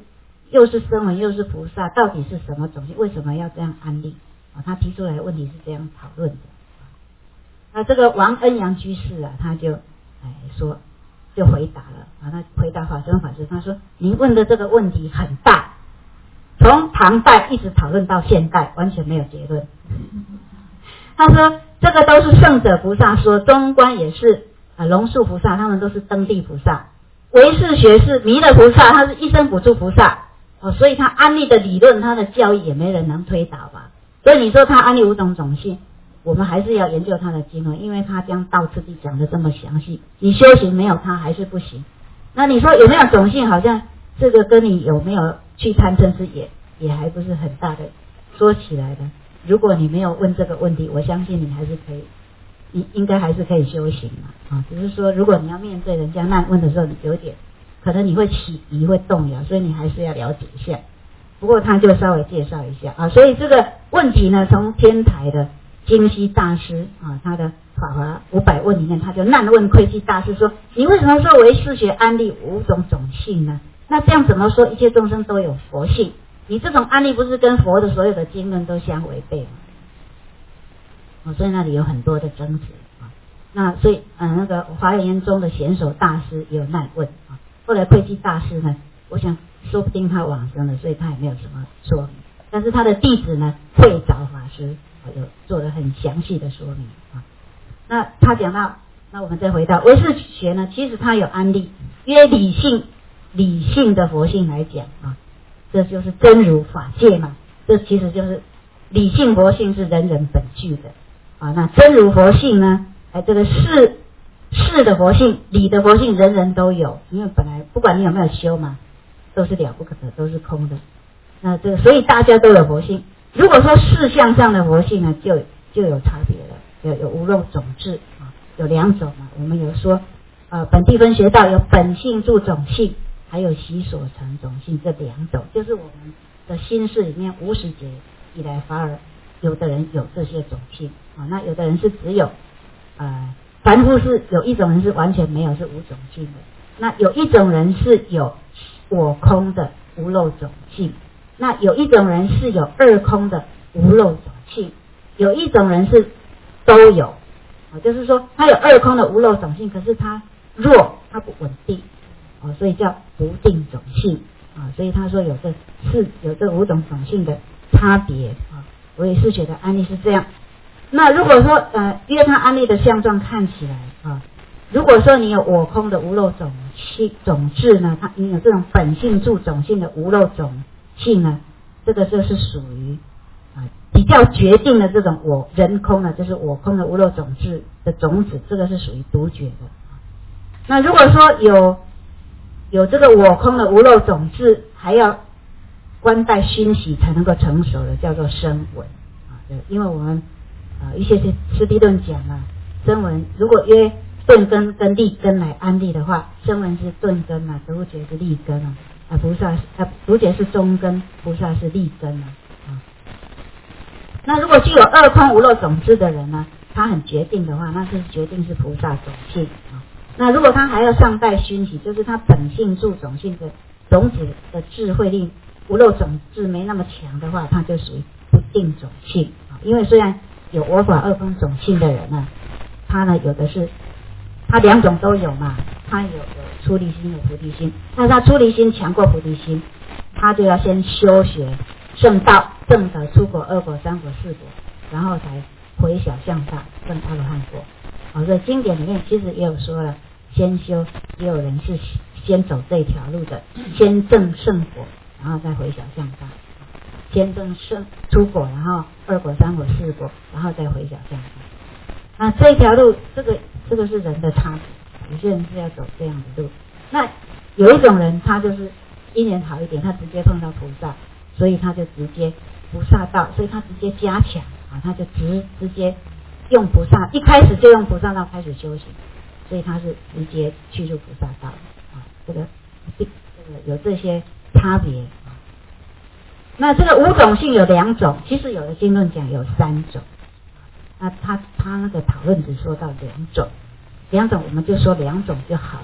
又是声闻又是菩萨，到底是什么种性？为什么要这样安立？啊，他提出来的问题是这样讨论的。那这个王恩阳居士啊，他就哎说，就回答了啊，他回答法身法师，他说：“您问的这个问题很大，从唐代一直讨论到现代，完全没有结论。”他说：“这个都是圣者菩萨说，中观也是啊，龙树菩萨他们都是登地菩萨，唯识学是弥勒菩萨，他是一生补处菩萨哦，所以他安立的理论，他的教义也没人能推倒吧。所以你说他安立五种种性。”我们还是要研究他的经文，因为他将道次第讲得这么详细，你修行没有他还是不行。那你说有没有种性？好像这个跟你有没有去贪嗔痴也也还不是很大的说起来的。如果你没有问这个问题，我相信你还是可以，你应该还是可以修行嘛啊。只是说如果你要面对人家难问的时候，你有一点可能你会起疑会动摇，所以你还是要了解一下。不过他就稍微介绍一下啊，所以这个问题呢，从天台的金溪大师啊，他的法华五百问里面，他就难问窥基大师说：“你为什么说唯识学安立五种种性呢？那这样怎么说一切众生都有佛性？你这种安立不是跟佛的所有的经论都相违背吗？”哦，所以那里有很多的争执啊。那所以嗯、呃，那个华严中的贤手大师也有难问啊。后来窥基大师呢，我想说不定他往生了，所以他也没有什么说明。但是他的弟子呢，慧沼法师。有做了很详细的说明啊。那他讲到，那我们再回到唯识学呢，其实他有安立，因为理性理性的佛性来讲啊，这就是真如法界嘛，这其实就是理性佛性是人人本具的啊。那真如佛性呢，哎，这个是是的佛性、理的佛性，人人都有，因为本来不管你有没有修嘛，都是了不可得，都是空的。那这个所以大家都有佛性。如果说事相上的佛性呢，就就有差别了，有有无漏种智啊，有两种嘛。我们有说，呃，本地分学道有本性助种性，还有习所成种性这两种，就是我们的心事里面无始劫以来反而有的人有这些种性啊，那有的人是只有呃，凡夫是有一种人是完全没有，是无种性的。那有一种人是有我空的无漏种性。那有一种人是有二空的无漏种性，有一种人是都有，啊，就是说他有二空的无漏种性，可是他弱，他不稳定，啊，所以叫不定种性，啊，所以他说有这四有这五种种性的差别，啊，唯识学的案例是这样。那如果说呃，因为他案例的相状看起来啊，如果说你有我空的无漏种性种智呢，他你有这种本性助种性的无漏种性呢，这个就是属于啊比较决定的这种我人空呢，就是我空的无漏种子的种子，这个是属于独觉的。那如果说有有这个我空的无漏种子，还要观待熏习才能够成熟的，叫做声闻啊。因为我们啊一些师弟论讲啊，声闻如果约顿根跟利根来安立的话，声闻是顿根啊，独觉是利根啊。啊，菩萨啊，独觉是中根，菩萨是利根啊。啊，那如果具有二空无漏种子的人呢，他很决定的话，那是决定是菩萨种性啊。那如果他还要上代熏习，就是他本性助种性的种子的智慧力无漏种子没那么强的话，他就属于不定种性啊。因为虽然有我法二空种性的人呢，他呢有的是。他两种都有嘛，他有有出离心有菩提心，但是他出离心强过菩提心，他就要先修学圣道，证得出果、二果、三果、四果，然后才回小向大证阿罗汉果。好，所以经典里面其实也有说了，先修也有人是先走这条路的，先证圣果，然后再回小向大，先证圣出果，然后二果、三果、四果，然后再回小向大。那这条路，这个这个是人的差别，有些人是要走这样的路。那有一种人，他就是因缘好一点，他直接碰到菩萨，所以他就直接菩萨道，所以他直接加强啊，他就直直接用菩萨，一开始就用菩萨道开始修行，所以他是直接去入菩萨道啊。这个这个有这些差别啊。那这个五种性有两种，其实有的经论讲有三种。那他他那个讨论只说到两种，两种我们就说两种就好了。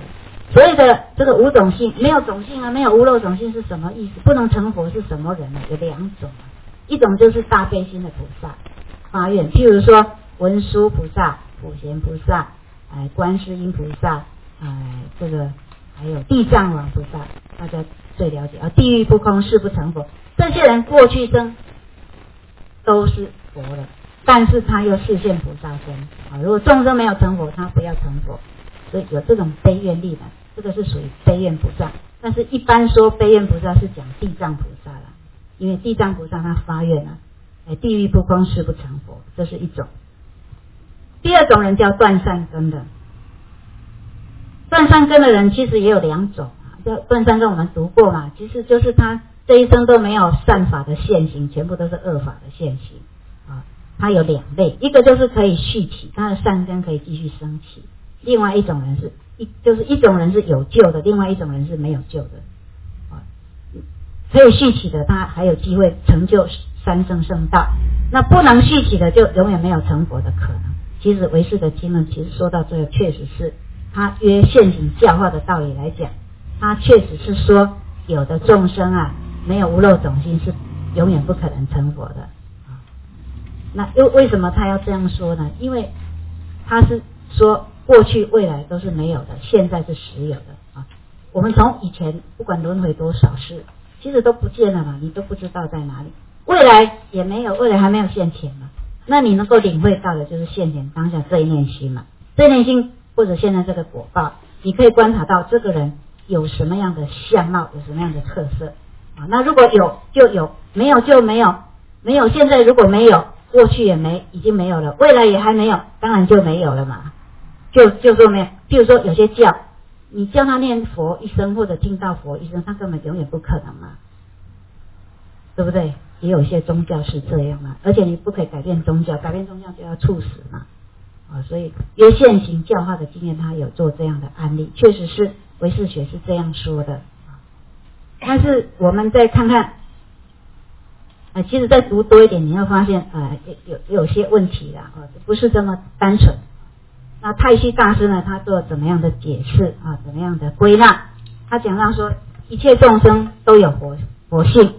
所谓的这个无种性，没有种性啊，没有无漏种性是什么意思？不能成佛是什么人呢？有两种啊，一种就是大悲心的菩萨发愿，譬如说文殊菩萨、普贤菩萨、哎观世音菩萨，哎这个还有地藏王菩萨，大家最了解啊。地狱不空，誓不成佛。这些人过去生都是佛了，但是他又示现菩萨身啊。如果众生没有成佛，他不要成佛，所以有这种悲愿力的。这个是属于悲愿菩萨，但是一般说悲愿菩萨是讲地藏菩萨啦，因为地藏菩萨他发愿啊，哎，地狱不空，誓不成佛，这是一种。第二种人叫断善根的，断善根的人其实也有两种啊，叫断善根我们读过嘛，其实就是他这一生都没有善法的现行，全部都是恶法的现行啊。他有两类，一个就是可以续起，他的善根可以继续升起；另外一种人是一就是一种人是有救的，另外一种人是没有救的啊。可以续起的，他还有机会成就三圣圣道；那不能续起的，就永远没有成佛的可能。其实唯识的经论，其实说到最后，确实是他约现行教化的道理来讲，他确实是说有的众生啊，没有无漏种性是永远不可能成佛的啊。那又为什么他要这样说呢？因为他是说过去未来都是没有的，现在是实有的啊。我们从以前不管轮回多少世，其实都不见了嘛，你都不知道在哪里。未来也没有，未来还没有现前嘛。那你能够领会到的就是现前当下这一念心嘛，这一念心或者现在这个果报，你可以观察到这个人有什么样的相貌，有什么样的特色啊。那如果有就有，没有就没有，没有现在如果没有，过去也没，已经没有了，未来也还没有，当然就没有了嘛，就就说没有。譬如说有些教，你叫他念佛一生或者听到佛一生，他根本永远不可能嘛，对不对？也有一些宗教是这样嘛，而且你不可以改变宗教，改变宗教就要处死嘛，啊，所以约现行教化的经验，他有做这样的案例，确实是唯识学是这样说的。但是我们再看看，呃，其实再读多一点，你会发现，呃，有有有些问题啦，啊，不是这么单纯。那太虚大师呢，他做怎么样的解释啊？怎么样的归纳？他讲到说，一切众生都有活活性。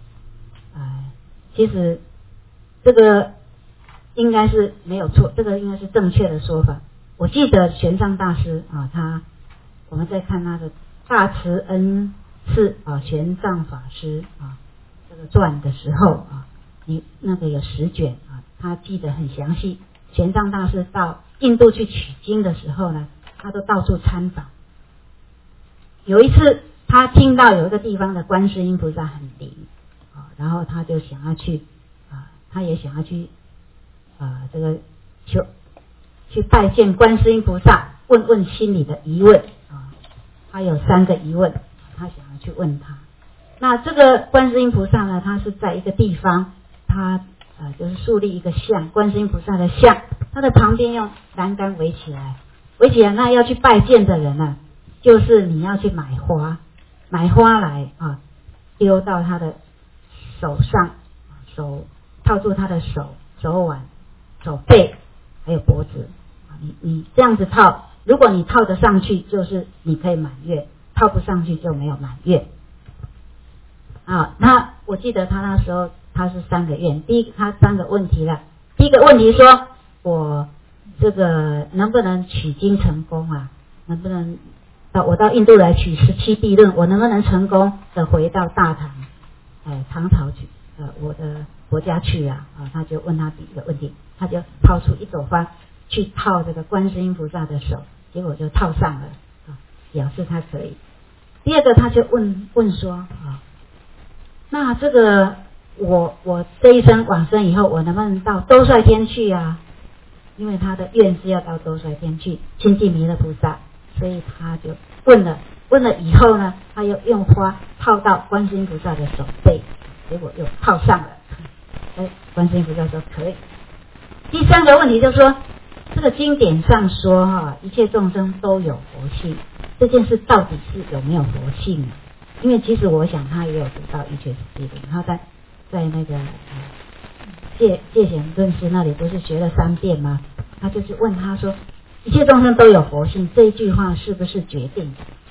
其实这个应该是没有错，这个应该是正确的说法。我记得玄奘大师啊，他我们在看他的大慈恩寺啊玄奘法师啊这个传的时候啊，你那个有十卷啊，他记得很详细。玄奘大师到印度去取经的时候呢，他都到处参访。有一次他听到有一个地方的观世音菩萨很灵。然后他就想要去啊，他也想要去啊，这个求去拜见观世音菩萨，问问心里的疑问啊。他有三个疑问，他想要去问他。那这个观世音菩萨呢，他是在一个地方，他呃就是树立一个像，观世音菩萨的像，他的旁边用栏杆围起来，围起来。那要去拜见的人呢，就是你要去买花，买花来啊，丢到他的手上，手套住他的手、手腕、手背，还有脖子。你你这样子套，如果你套得上去，就是你可以满月；套不上去就没有满月。啊，那我记得他那时候他是三个愿，第一他三个问题了。第一个问题说，我这个能不能取经成功啊？能不能到我到印度来取十七地论，我能不能成功的回到大唐？哎，唐朝去，呃，我的国家去啊，啊，他就问他第一个问题，他就掏出一朵花去套这个观世音菩萨的手，结果就套上了，啊，表示他可以。第二个他就问问说，啊，那这个我我这一生往生以后，我能不能到兜率天去啊？因为他的愿是要到兜率天去亲近弥勒菩萨，所以他就问了。问了以后呢，他又用花套到观世音菩萨的手背，结果又套上了。哎，观世音菩萨说可以。第三个问题就是说，这个经典上说哈，一切众生都有佛性，这件事到底是有没有佛性呢？因为其实我想他也有读到一切实地论，他在在那个戒戒贤论师那里不是学了三遍吗？他就是问他说，一切众生都有佛性，这一句话是不是决定的？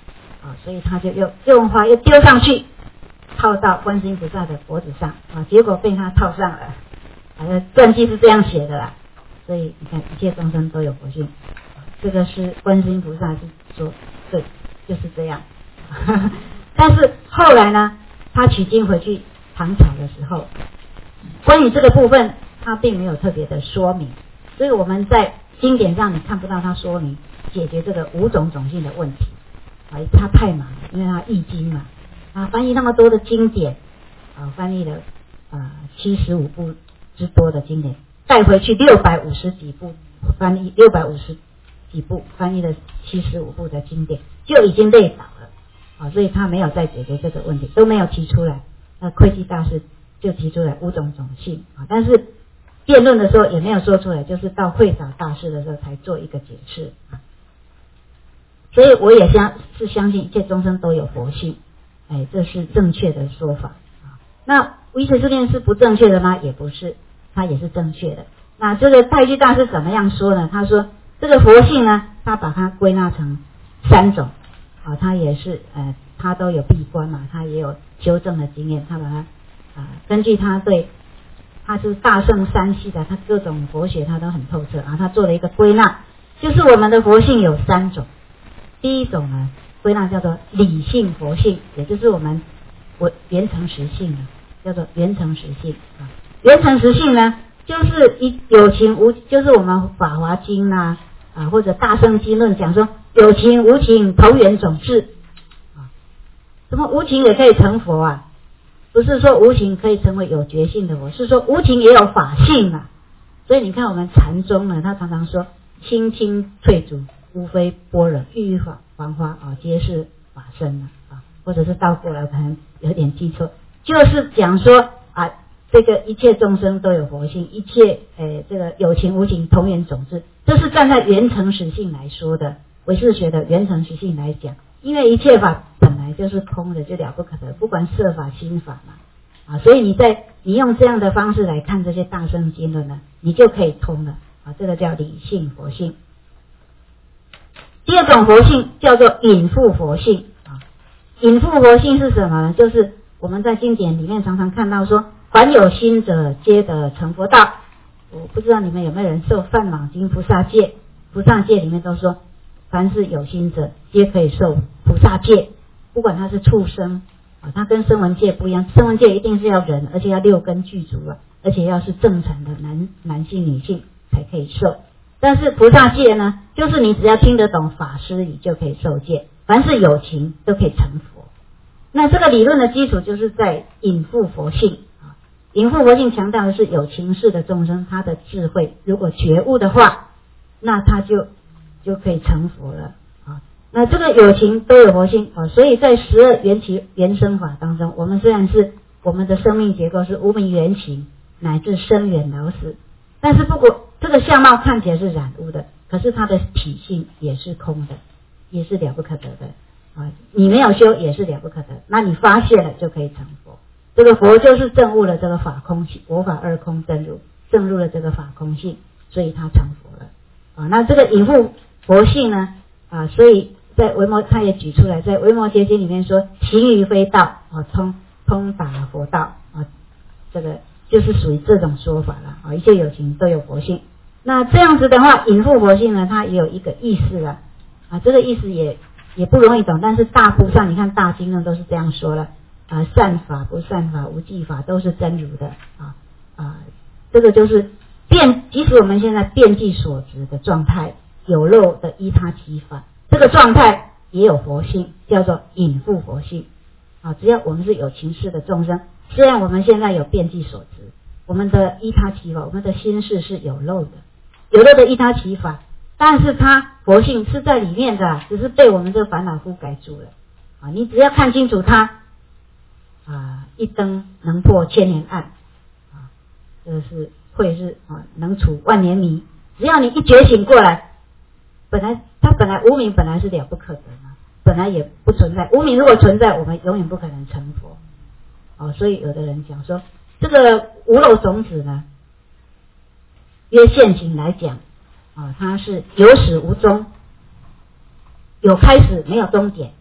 啊，所以他就又用花又丢上去，套到观世音菩萨的脖子上啊，结果被他套上了。啊，传记是这样写的啦，所以你看一切众生都有佛性，这个是观世音菩萨是说对，就是这样。但是后来呢，他取经回去唐朝的时候，关于这个部分他并没有特别的说明，所以我们在经典上你看不到他说明解决这个五种种性的问题啊，他太忙了，因为他译经嘛，啊翻译那么多的经典啊，翻译了啊七十五部之多的经典，带回去六百五十几部翻译六百五十几部翻译了七十五部的经典，就已经累倒了啊，所以他没有再解决这个问题，都没有提出来。那慧寂大师就提出来五种种性啊，但是辩论的时候也没有说出来，就是到慧早大师的时候才做一个解释啊。所以我也相是相信一切众生都有佛性，哎，这是正确的说法啊。那唯识之见是不正确的吗？也不是，它也是正确的。那这个太虚大师怎么样说呢？他说这个佛性呢，他把它归纳成三种啊，他也是呃，他都有闭关嘛，他也有修正的经验，他把它啊，根据他对他是大圣三系的，他各种佛学他都很透彻啊，他做了一个归纳，就是我们的佛性有三种。第一种呢，归纳叫做理性佛性，也就是我们我原成实性啊，叫做原成实性啊。原成实性呢，就是一有情无，就是我们法华经啊啊或者大圣经论讲说有情无情同源种智啊，什么无情也可以成佛啊？不是说无情可以成为有觉性的佛，是说无情也有法性啊。所以你看我们禅宗呢，他常常说清清翠竹无非般若，郁郁法黄花啊，皆是法身啊，或者是倒过来，可能有点记错，就是讲说啊，这个一切众生都有佛性，一切诶这个有情无情同源种智，这是站在原成实性来说的，唯识学的原成实性来讲，因为一切法本来就是空的，就了不可得，不管色法心法嘛啊，所以你在你用这样的方式来看这些大圣经论呢，你就可以通了啊，这个叫理性佛性。第二种佛性叫做隐覆佛性啊，隐覆佛性是什么呢？就是我们在经典里面常常看到说，凡有心者皆得成佛道。我不知道你们有没有人受梵网经菩萨戒，菩萨戒里面都说，凡是有心者皆可以受菩萨戒，不管他是畜生啊，他跟声闻戒不一样，声闻戒一定是要人，而且要六根具足了，而且要是正常的男男性女性才可以受。但是菩萨戒呢，就是你只要听得懂法师语就可以受戒，凡是有情都可以成佛。那这个理论的基础就是在隐覆佛性啊，隐覆佛性强调的是有情世的众生，他的智慧如果觉悟的话，那他就就可以成佛了啊。那这个有情都有佛性啊，所以在十二缘起缘生法当中，我们虽然是我们的生命结构是无明缘起乃至生缘老死，但是不过这个相貌看起来是染污的，可是它的体性也是空的，也是了不可得的啊！你没有修也是了不可得，那你发现了就可以成佛。这个佛就是证悟了这个法空性，我法二空真如，证入了这个法空性，所以他成佛了啊！那这个隐覆佛性呢啊，所以在维摩他也举出来，在维摩诘经里面说，行于非道啊，通通达佛道啊，这个就是属于这种说法了啊！一切有情都有佛性。那这样子的话，隐覆佛性呢，它也有一个意思了啊，这个意思也也不容易懂，但是大部上你看大经呢都是这样说了啊，善法不善法无记法都是真如的啊啊，这个就是遍，即使我们现在遍计所执的状态，有漏的依他其法，这个状态也有佛性，叫做隐覆佛性啊。只要我们是有情世的众生，虽然我们现在有遍计所执，我们的依他其法，我们的心事是有漏的。有漏的依他其法，但是它佛性是在里面的，只是被我们这个烦恼覆盖住了啊！你只要看清楚它啊，一灯能破千年暗啊，这个是慧是啊，能除万年迷。只要你一觉醒过来，本来它本来无明本来是了不可得嘛，本来也不存在。无明如果存在，我们永远不可能成佛哦。所以有的人讲说，这个无漏种子呢，约现行来讲啊，它是有始无终，有开始没有终点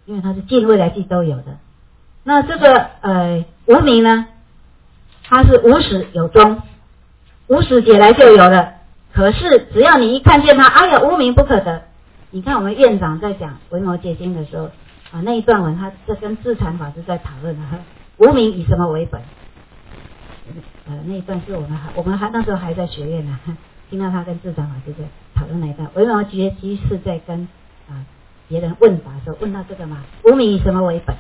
因为它是尽未来际都有的。那这个呃无明呢，它是无始有终，无始劫来就有了。可是只要你一看见它，哎呀，无明不可得。你看我们院长在讲《维摩诘经》的时候啊，那一段文他这跟智禅法师在讨论啊，无明以什么为本？呃，那一段是我们还我们还那时候还在学院呢、啊，听到他跟智禅法师在讨论那一段。维摩诘居士在跟啊别人问答的时候问到这个嘛，无明以什么为本？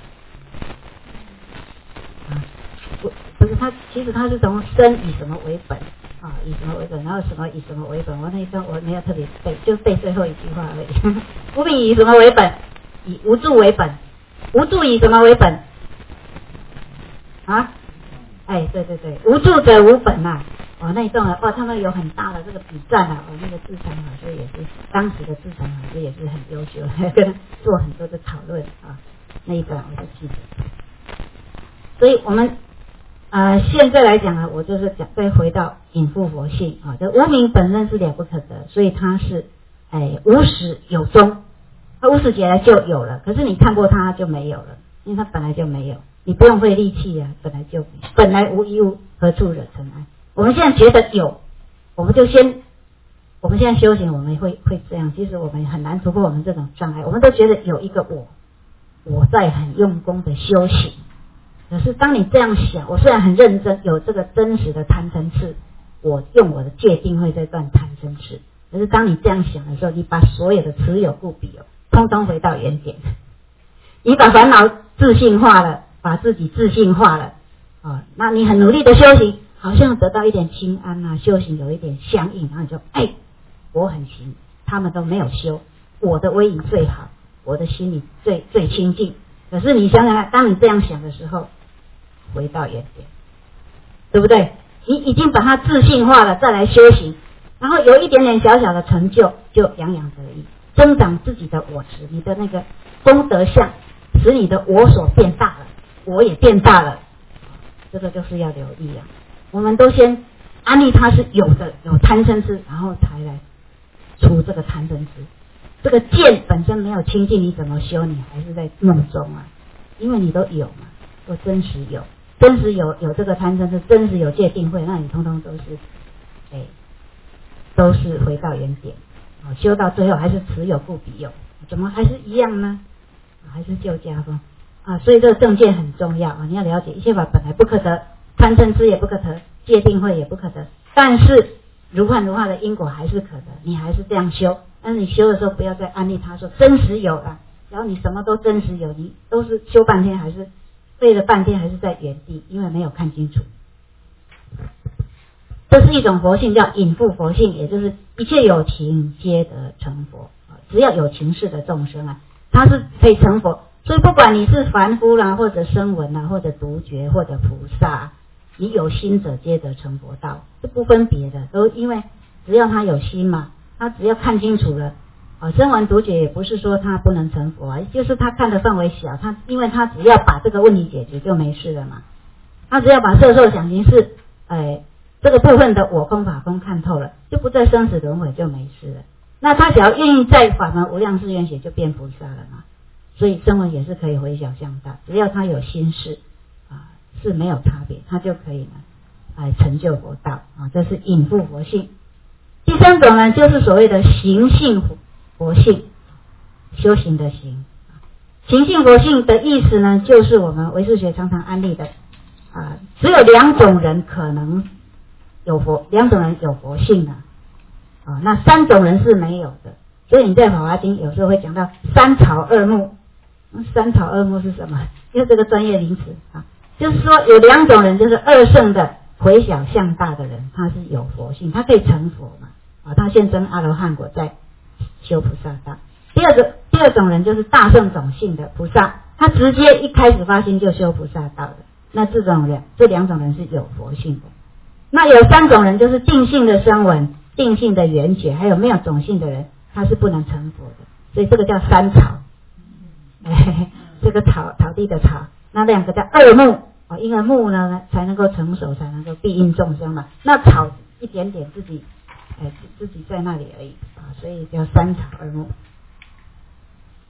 啊，不不是他，其实他是从生以什么为本啊，以什么为本，然后什么以什么为本。我那一段我没有特别背，就背最后一句话而已。无明以什么为本？以无助为本。无助以什么为本？啊？哎，对对对，无助者无本呐、啊。哦，那一段啊，哇，他们有很大的这个比战啊。哦，那个智禅法师也是当时的智禅法师也是很优秀，跟他做很多的讨论啊。那一段我就记得。所以我们呃现在来讲呢，我就是讲再回到隐覆佛性啊，这无明本身是了不可得，所以它是哎无始有终，它无始劫来就有了，可是你看过它就没有了，因为它本来就没有，你不用费力气啊，本来就本来无一物，何处惹尘埃？我们现在觉得有，我们就先我们现在修行，我们会会这样，其实我们很难突破我们这种障碍，我们都觉得有一个我，我在很用功的修行。可是当你这样想，我虽然很认真，有这个真实的贪嗔痴，我用我的戒定慧在断贪嗔痴。可是当你这样想的时候，你把所有的持有故彼有，通通回到原点。你把烦恼自性化了，把自己自性化了，哦，那你很努力的修行，好像得到一点清安啊，修行有一点相应，然后你就哎，我很行，他们都没有修，我的威仪最好，我的心里最最清净。可是你想想看，当你这样想的时候，回到原点，对不对？你已经把它自性化了，再来修行，然后有一点点小小的成就，就洋洋得意，增长自己的我执，你的那个功德相，使你的我所变大了，我也变大了。这个就是要留意啊！我们都先安利它是有的，有贪嗔痴，然后才来除这个贪嗔痴。这个剑本身没有清净，你怎么修？你还是在梦中啊，因为你都有嘛，都真实有，真实有有这个贪嗔痴，真实有戒定慧，那你通通都是，哎，都是回到原点，啊，修到最后还是持有故彼有，怎么还是一样呢？啊、还是旧家风啊，所以这个正见很重要啊，你要了解一切法本来不可得，贪嗔痴也不可得，戒定慧也不可得，但是如幻如化的因果还是可得，你还是这样修。但是你修的时候不要再安利他说真实有了，然后你什么都真实有，你都是修半天还是费了半天还是在原地，因为没有看清楚。这是一种佛性，叫隐覆佛性，也就是一切有情皆得成佛，只要有情事的众生啊，他是可以成佛。所以不管你是凡夫啦，或者声闻啦，或者独觉，或者菩萨，你有心者皆得成佛道，是不分别的，都因为只要他有心嘛。他只要看清楚了，啊，声闻独觉也不是说他不能成佛啊，就是他看的范围小，他因为他只要把这个问题解决就没事了嘛。他只要把色受想行识，哎，这个部分的我空法空看透了，就不再生死轮回就没事了。那他只要愿意在法门无量誓愿解，就变菩萨了嘛。所以声闻也是可以回小向大，只要他有心事啊，是没有差别，他就可以呢，哎，成就佛道啊，这是隐覆佛性。第三种呢，就是所谓的行性佛性，修行的行。行性佛性的意思呢，就是我们唯识学常常安利的啊，只有两种人可能有佛，两种人有佛性啊，啊，那三种人是没有的。所以你在《法华经》有时候会讲到三草二木，三草二木是什么？就是这个专业名词啊，就是说有两种人，就是二圣的回小向大的人，他是有佛性，他可以成佛嘛。啊，他现证阿罗汉果在修菩萨道。第二个第二种人就是大圣种性的菩萨，他直接一开始发心就修菩萨道的。那这种人，这两种人是有佛性的。那有三种人，就是定性的声闻、定性的缘觉，还有没有种性的人，他是不能成佛的。所以这个叫三草，哎，这个草草地的草，那两个叫二木哦，因为木呢才能够成熟，才能够庇应众生嘛。那草一点点自己。哎，自己在那里而已啊，所以叫三草二木。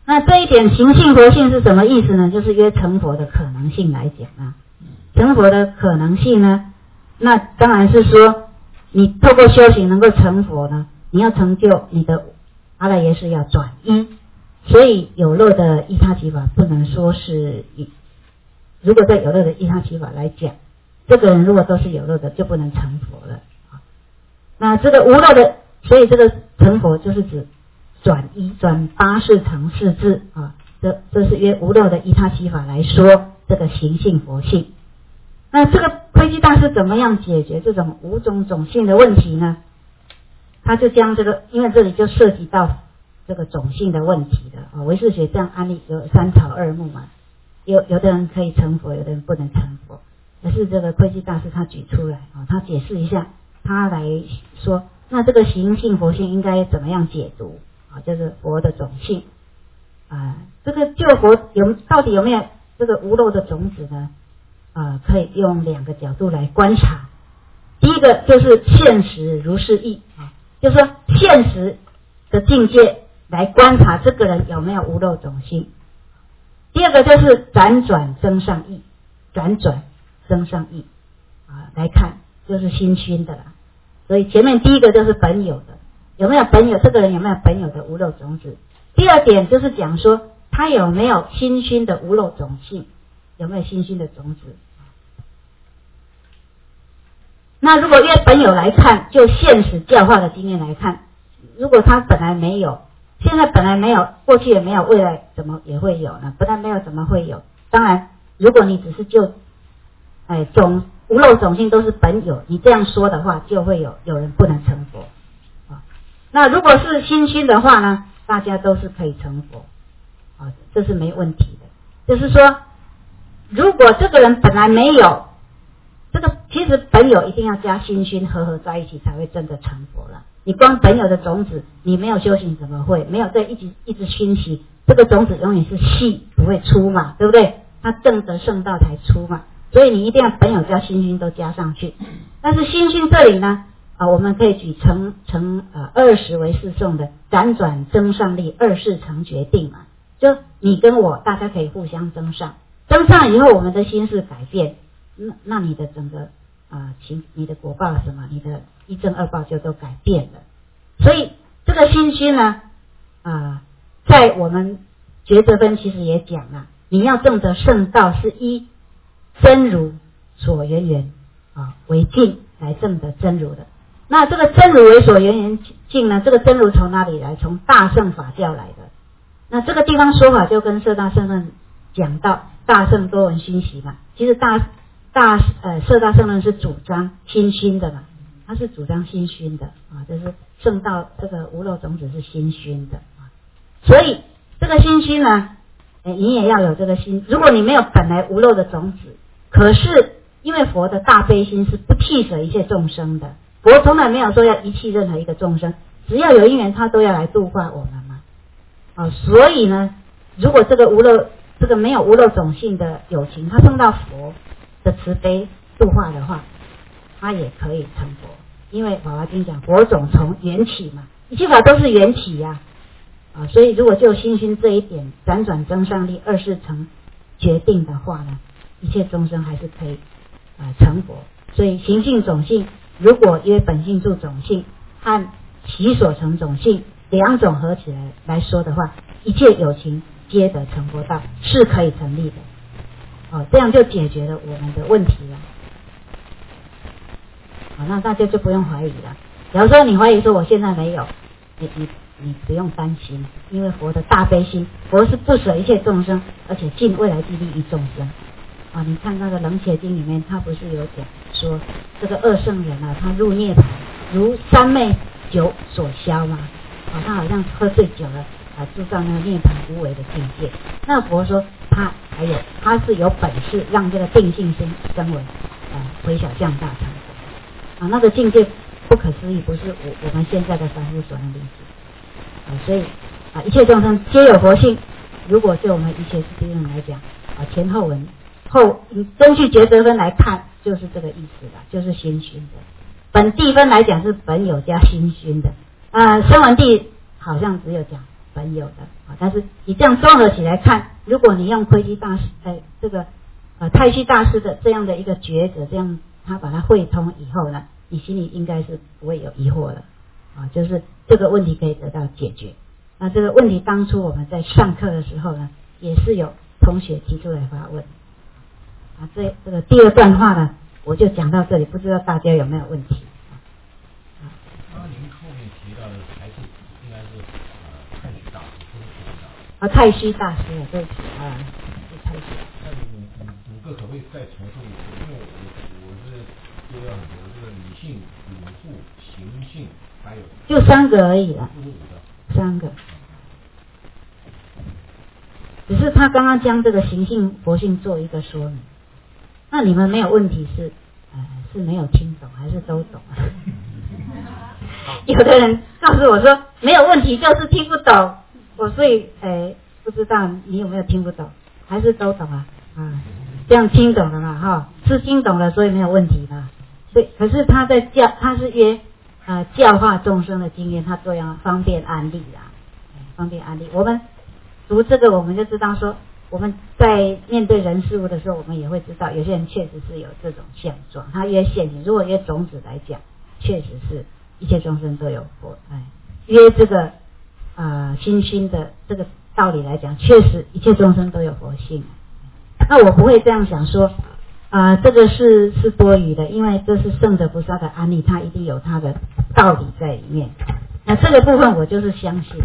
那这一点行性佛性是什么意思呢？就是约成佛的可能性来讲啊，成佛的可能性呢，那当然是说你透过修行能够成佛呢，你要成就你的阿赖耶识要转一，所以有漏的依他起法不能说是以，如果在有漏的依他起法来讲，这个人如果都是有漏的就不能成佛了。那这个无漏的，所以这个成佛就是指转一转八识成四智啊，这这是约无漏的依他起法来说这个行性佛性。那这个窥基大师怎么样解决这种五种种性的问题呢？他就将这个，因为这里就涉及到这个种性的问题的啊。唯识学这样案例有三草二木嘛，有有的人可以成佛，有的人不能成佛。可是这个窥基大师他举出来啊，他解释一下，他来说，那这个行性佛性应该怎么样解读啊？就是佛的种性啊，这个救佛有到底有没有这个无漏的种子呢？啊，可以用两个角度来观察。第一个就是现实如是义啊，就是说现实的境界来观察这个人有没有无漏种性。第二个就是辗转增上义，辗转增上义啊，来看就是心熏的啦。所以前面第一个就是本有的，有没有本有，这个人有没有本有的无漏种子。第二点就是讲说他有没有心熏的无漏种性，有没有心熏的种子。那如果约本有来看，就现实教化的经验来看，如果他本来没有，现在本来没有，过去也没有，未来怎么也会有呢？本来没有怎么会有？当然如果你只是就哎种无漏种性都是本有，你这样说的话，就会有有人不能成佛啊。那如果是心熏的话呢，大家都是可以成佛啊，这是没问题的。就是说如果这个人本来没有这个，其实本有一定要加心熏合合在一起才会真的成佛了。你光本有的种子，你没有修行怎么会？没有在一直一直熏习，这个种子永远是细不会粗嘛，对不对？它正得圣道才粗嘛，所以你一定要本有加心熏都加上去。但是心熏这里呢，啊，我们可以举成成呃二十为四颂的辗转增上力，二世成决定嘛，就你跟我大家可以互相增上，增上以后我们的心事改变。那那你的整个啊情、呃，你的果报什么，你的一正二报就都改变了。所以这个心熏呢，啊、呃，在我们觉则分其实也讲了，你要证得圣道是依真如所缘缘啊为境来证得真如的。那这个真如为所缘缘境呢，这个真如从哪里来？从大乘法教来的。那这个地方说法就跟摄大圣论讲到大乘多闻熏习嘛，其实大大呃摄大圣论是主张心熏的嘛，它是主张心熏的啊，就是圣道这个无漏种子是心熏的啊，所以这个心熏呢，你也要有这个心。如果你没有本来无漏的种子，可是因为佛的大悲心是不弃舍一切众生的，佛从来没有说要遗弃任何一个众生，只要有因缘他都要来度化我们嘛啊，所以呢，如果这个无漏这个没有无漏种性的有情，他碰到佛的慈悲度化的话，他也可以成佛。因为《法华经》讲佛种从缘起嘛，一切法都是缘起呀、啊，啊，所以如果就心熏这一点辗转增上力二世成决定的话呢，一切众生还是可以啊、呃、成佛。所以行性种性，如果约本性住种性和习所成种性两种合起来来说的话，一切有情皆得成佛道，是可以成立的。哦，这样就解决了我们的问题了。好，那大家就不用怀疑了。假如说你怀疑说我现在没有，你你你不用担心，因为佛的大悲心，佛是不舍一切众生，而且尽未来之利益众生。啊，你看那个《楞伽经》里面，他不是有讲说这个二圣人啊，他入涅槃如三昧酒所消吗？啊，他好像喝醉酒了。啊，住到那个涅槃无为的境界，那佛说他还有他是有本事让这个定性心升为啊回小降大成佛啊，那个境界不可思议，不是我我们现在的凡夫所能理解啊，所以啊一切众生皆有佛性。如果就我们一切世界人来讲啊，前后文后根据觉则分来看，就是这个意思了，就是心熏的。本地分来讲是本有加心熏的啊，声闻地好像只有讲本有的啊。但是你这样综合起来看，如果你用窥基大师呃这个呃太虚大师的这样的一个抉择，这样他把它汇通以后呢，你心里应该是不会有疑惑了啊，就是这个问题可以得到解决。那这个问题当初我们在上课的时候呢，也是有同学提出来发问啊。这这个第二段话呢，我就讲到这里，不知道大家有没有问题？
刚刚您后面提到的还是应该是呃太虚大师，不是太虚大师。
啊，太虚大师啊，对不起啊，是太虚。
那你你你个可不可以再重述一次？因为我我是丢掉很多这个理性、禀赋、行性，还有
就三个而已了，
不是五个，
三个。只是他刚刚将这个行性、佛性做一个说明。那你们没有问题是，呃，是没有听懂还是都懂啊？有的人告诉我说没有问题，就是听不懂。我所以，呃，不知道你有没有听不懂，还是都懂啊？啊，这样听懂了嘛？哈，是听懂了，所以没有问题嘛。所以，可是他在教，他是约呃教化众生的经验，他这样方便安利啦，方便安利。我们读这个，我们就知道说。我们在面对人事物的时候，我们也会知道，有些人确实是有这种现状。他约现行，如果约种子来讲，确实是一切众生都有佛。哎，约这个啊、呃、心心的这个道理来讲，确实一切众生都有佛性。那我不会这样想说啊、呃，这个是是多余的，因为这是圣者菩萨的安利，他一定有他的道理在里面。那这个部分我就是相信。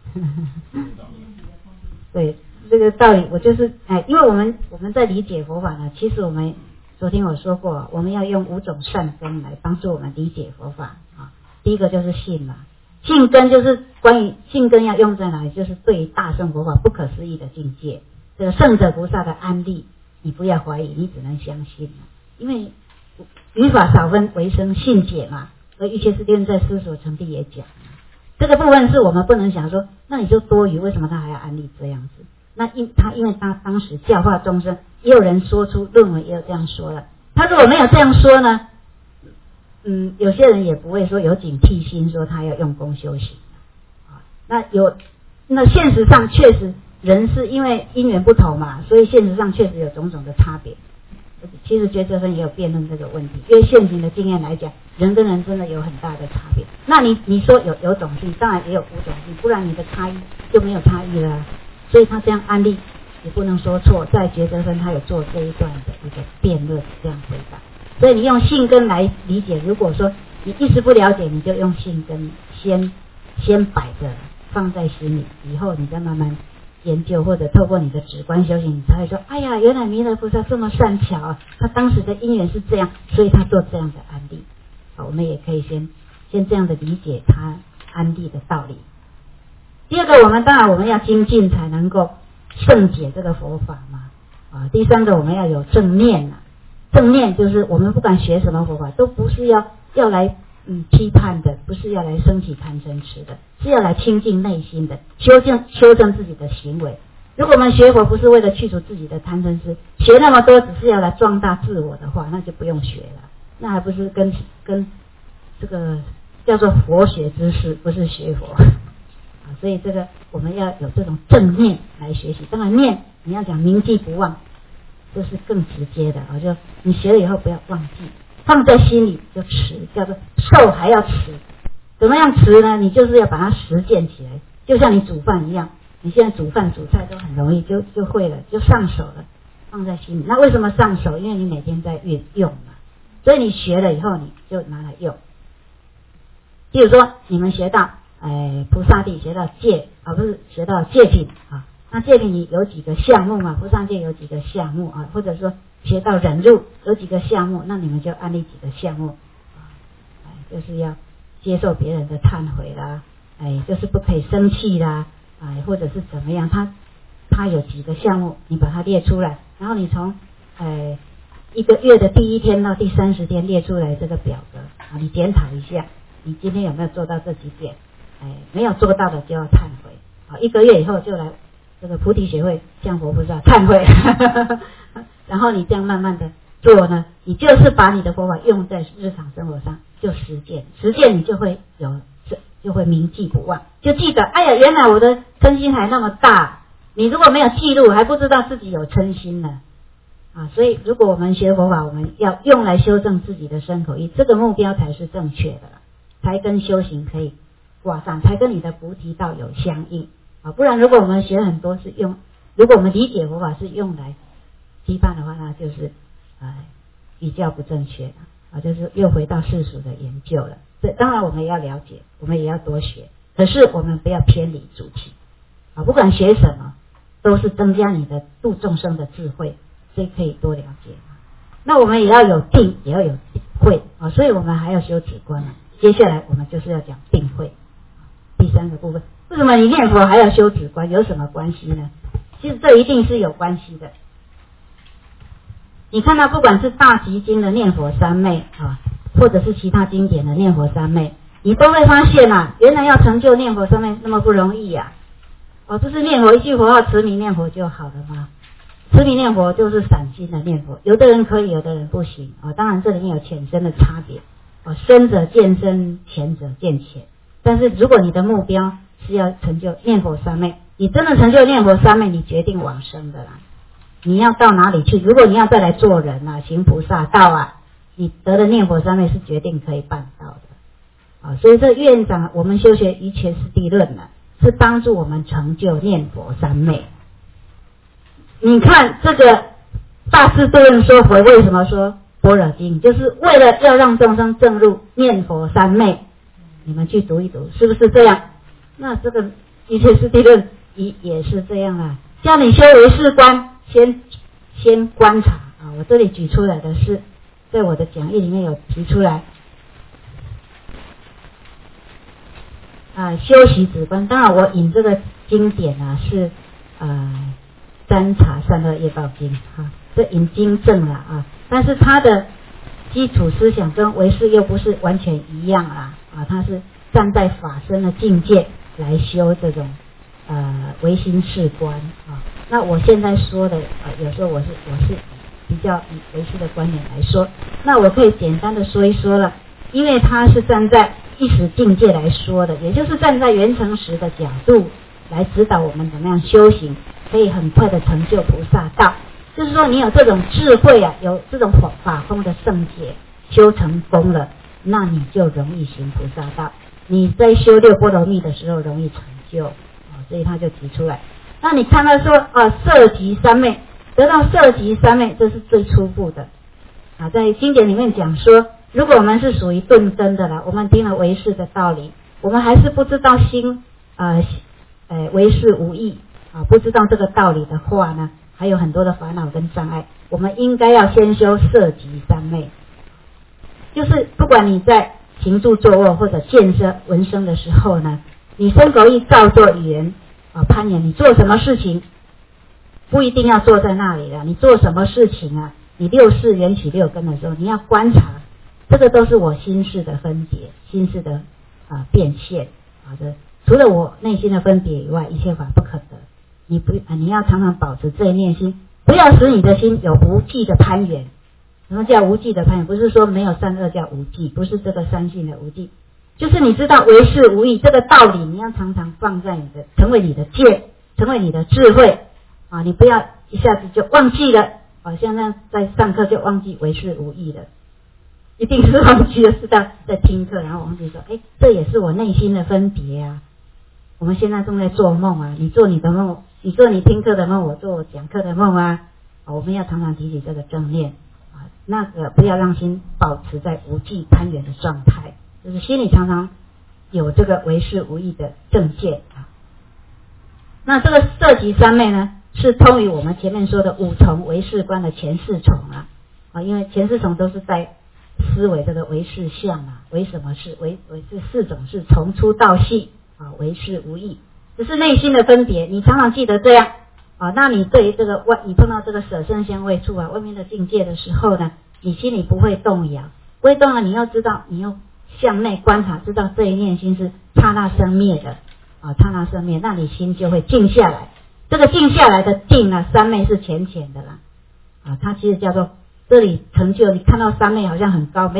对。这个道理我就是哎，因为我们我们在理解佛法呢，其实我们昨天我说过，我们要用五种善根来帮助我们理解佛法啊。第一个就是信嘛，信根就是关于信根要用在哪里，就是对于大乘佛法不可思议的境界，这个圣者菩萨的安利，你不要怀疑，你只能相信，因为语法少分为生信解嘛，而一切世界在思所成地也讲，这个部分是我们不能想说，那你就多余，为什么他还要安利这样子？那因他因为他当时教化众生，也有人说出论文也有这样说了。他如果没有这样说呢，嗯，有些人也不会说有警惕心，说他要用功修行啊。那有，那现实上确实人是因为因缘不同嘛，所以现实上确实有种种的差别。其实觉哲生也有辩论这个问题，因为现行的经验来讲，人跟人真的有很大的差别。那你你说有有种性，当然也有无种性，不然你的差异就没有差异了。所以他这样安利也不能说错，在觉哲生他有做这一段的一个辩论，这样回答。所以你用信根来理解，如果说你一时不了解，你就用信根先先摆着放在心里，以后你再慢慢研究，或者透过你的止观修行，你才会说，哎呀，原来弥勒菩萨这么善巧啊，他当时的因缘是这样，所以他做这样的安利。好，我们也可以先先这样的理解他安利的道理。第二个，我们当然我们要精进才能够胜解这个佛法嘛。啊，第三个我们要有正念啊，正念就是我们不管学什么佛法，都不是要要来嗯批判的，不是要来升起贪嗔痴的，是要来清净内心的，修正修正自己的行为。如果我们学佛不是为了去除自己的贪嗔痴，学那么多只是要来壮大自我的话，那就不用学了，那还不是跟跟这个叫做佛学知识，不是学佛。所以这个我们要有这种正念来学习。当然念你要讲铭记不忘，这是更直接的啊，就你学了以后不要忘记，放在心里就持，叫做受还要持。怎么样持呢？你就是要把它实践起来，就像你煮饭一样，你现在煮饭煮菜都很容易，就就会了，就上手了，放在心里。那为什么上手？因为你每天在运用嘛，所以你学了以后你就拿来用。比如说你们学到哎，菩萨地学到戒啊，不是学到戒品啊。那戒品你有几个项目嘛？菩萨戒有几个项目啊？或者说学到忍辱有几个项目，那你们就安利几个项目啊？哎，就是要接受别人的忏悔啦，哎，就是不可以生气啦，哎，或者是怎么样？他他有几个项目，你把它列出来，然后你从哎一个月的第一天到第三十天列出来这个表格啊，你检讨一下，你今天有没有做到这几点？哎，没有做到的就要忏悔啊！一个月以后就来这个菩提学会向佛菩萨忏悔，然后你这样慢慢的做呢，你就是把你的佛法用在日常生活上，就实践，实践你就会有就会铭记不忘，就记得，哎呀，原来我的嗔心还那么大。你如果没有记录，还不知道自己有嗔心呢。啊，所以如果我们学佛法，我们要用来修正自己的身口意，这个目标才是正确的了，才跟修行可以挂上，才跟你的菩提道有相应啊。不然如果我们学很多是用，如果我们理解佛法是用来批判的话，那就是呃比较不正确的啊，就是又回到世俗的研究了。这当然我们也要了解，我们也要多学，可是我们不要偏离主题啊。不管学什么，都是增加你的度众生的智慧，所以可以多了解。那我们也要有定，也要有慧啊，所以我们还要修止观嘛。接下来我们就是要讲定慧，第三个部分。为什么你念佛还要修止观？有什么关系呢？其实这一定是有关系的。你看到不管是大集经的念佛三昧啊，或者是其他经典的念佛三昧，你都会发现啊，原来要成就念佛三昧那么不容易啊。哦，不是念佛一句佛号持名念佛就好了吗？持名念佛就是散心的念佛，有的人可以，有的人不行啊。当然这里面有浅深的差别，哦，深者见深，浅者见浅。但是如果你的目标是要成就念佛三昧，你真的成就念佛三昧，你决定往生的啦。你要到哪里去？如果你要再来做人啊，行菩萨道啊，你得了念佛三昧是决定可以办到的啊。所以这院长，我们修学瑜伽师地论呢，是帮助我们成就念佛三昧。你看这个大智度论说佛为什么说般若经，就是为了要让众生证入念佛三昧。你们去读一读，是不是这样？那这个瑜伽师地论也也是这样啊，叫你修唯识观，先先观察啊。我这里举出来的是，在我的讲义里面有提出来啊，修习止观。当然我引这个经典啊是呃三茶善恶业报经啊，这引经证了啊，但是它的基础思想跟唯识又不是完全一样啦啊，它是站在法身的境界来修这种呃唯心识观啊。那我现在说的呃，有时候我是我是比较以唯识的观点来说，那我可以简单的说一说了，因为它是站在意识境界来说的，也就是站在圆成实的角度来指导我们怎么样修行，可以很快的成就菩萨道。就是说你有这种智慧啊，有这种法法空的圣解，修成功了，那你就容易行菩萨道。你在修六波罗蜜的时候容易成就啊，所以他就提出来。那你看到说啊，色即三昧，得到色即三昧，这是最初步的啊。在经典里面讲说，如果我们是属于钝根的啦，我们听了唯识的道理，我们还是不知道心呃呃唯识无益啊，不知道这个道理的话呢，还有很多的烦恼跟障碍。我们应该要先修色即三昧，就是不管你在行住坐卧或者见色闻声的时候呢，你身口意造作语言啊攀缘，你做什么事情不一定要坐在那里了，你做什么事情啊，你六识缘起六根的时候，你要观察，这个都是我心识的分别，心识的啊变现啊的，除了我内心的分别以外，一切法不可得。你不啊，你要常常保持这一念心，不要使你的心有无记的攀缘。什么叫无记的攀缘？不是说没有善恶叫无记，不是这个三性的无记，就是你知道唯识无益这个道理，你要常常放在你的，成为你的戒，成为你的智慧啊！你不要一下子就忘记了，好像那在上课就忘记唯识无益了，一定是忘记了，是在在听课，然后忘记说，哎，这也是我内心的分别啊。我们现在正在做梦啊，你做你的梦，你做你听课的梦，我做我讲课的梦啊。我们要常常提起这个正念啊，那个不要让心保持在无记攀缘的状态，就是心里常常有这个唯识无益的正见啊。那这个色即三昧呢，是通于我们前面说的五重唯识观的前四重啊啊，因为前四重都是在思维这个唯识相啊，唯什么是唯唯这四种是从粗到细啊，唯识无益，这是内心的分别，你常常记得这样啊。那你对于这个外，你碰到这个舍身香味触啊，外面的境界的时候呢，你心里不会动摇，不会动摇，你要知道，你要向内观察，知道这一念心是刹那生灭的啊，刹那生灭，那你心就会静下来。这个静下来的静呢，三昧是浅浅的啦啊，它其实叫做这里成就，你看到三昧好像很高，没，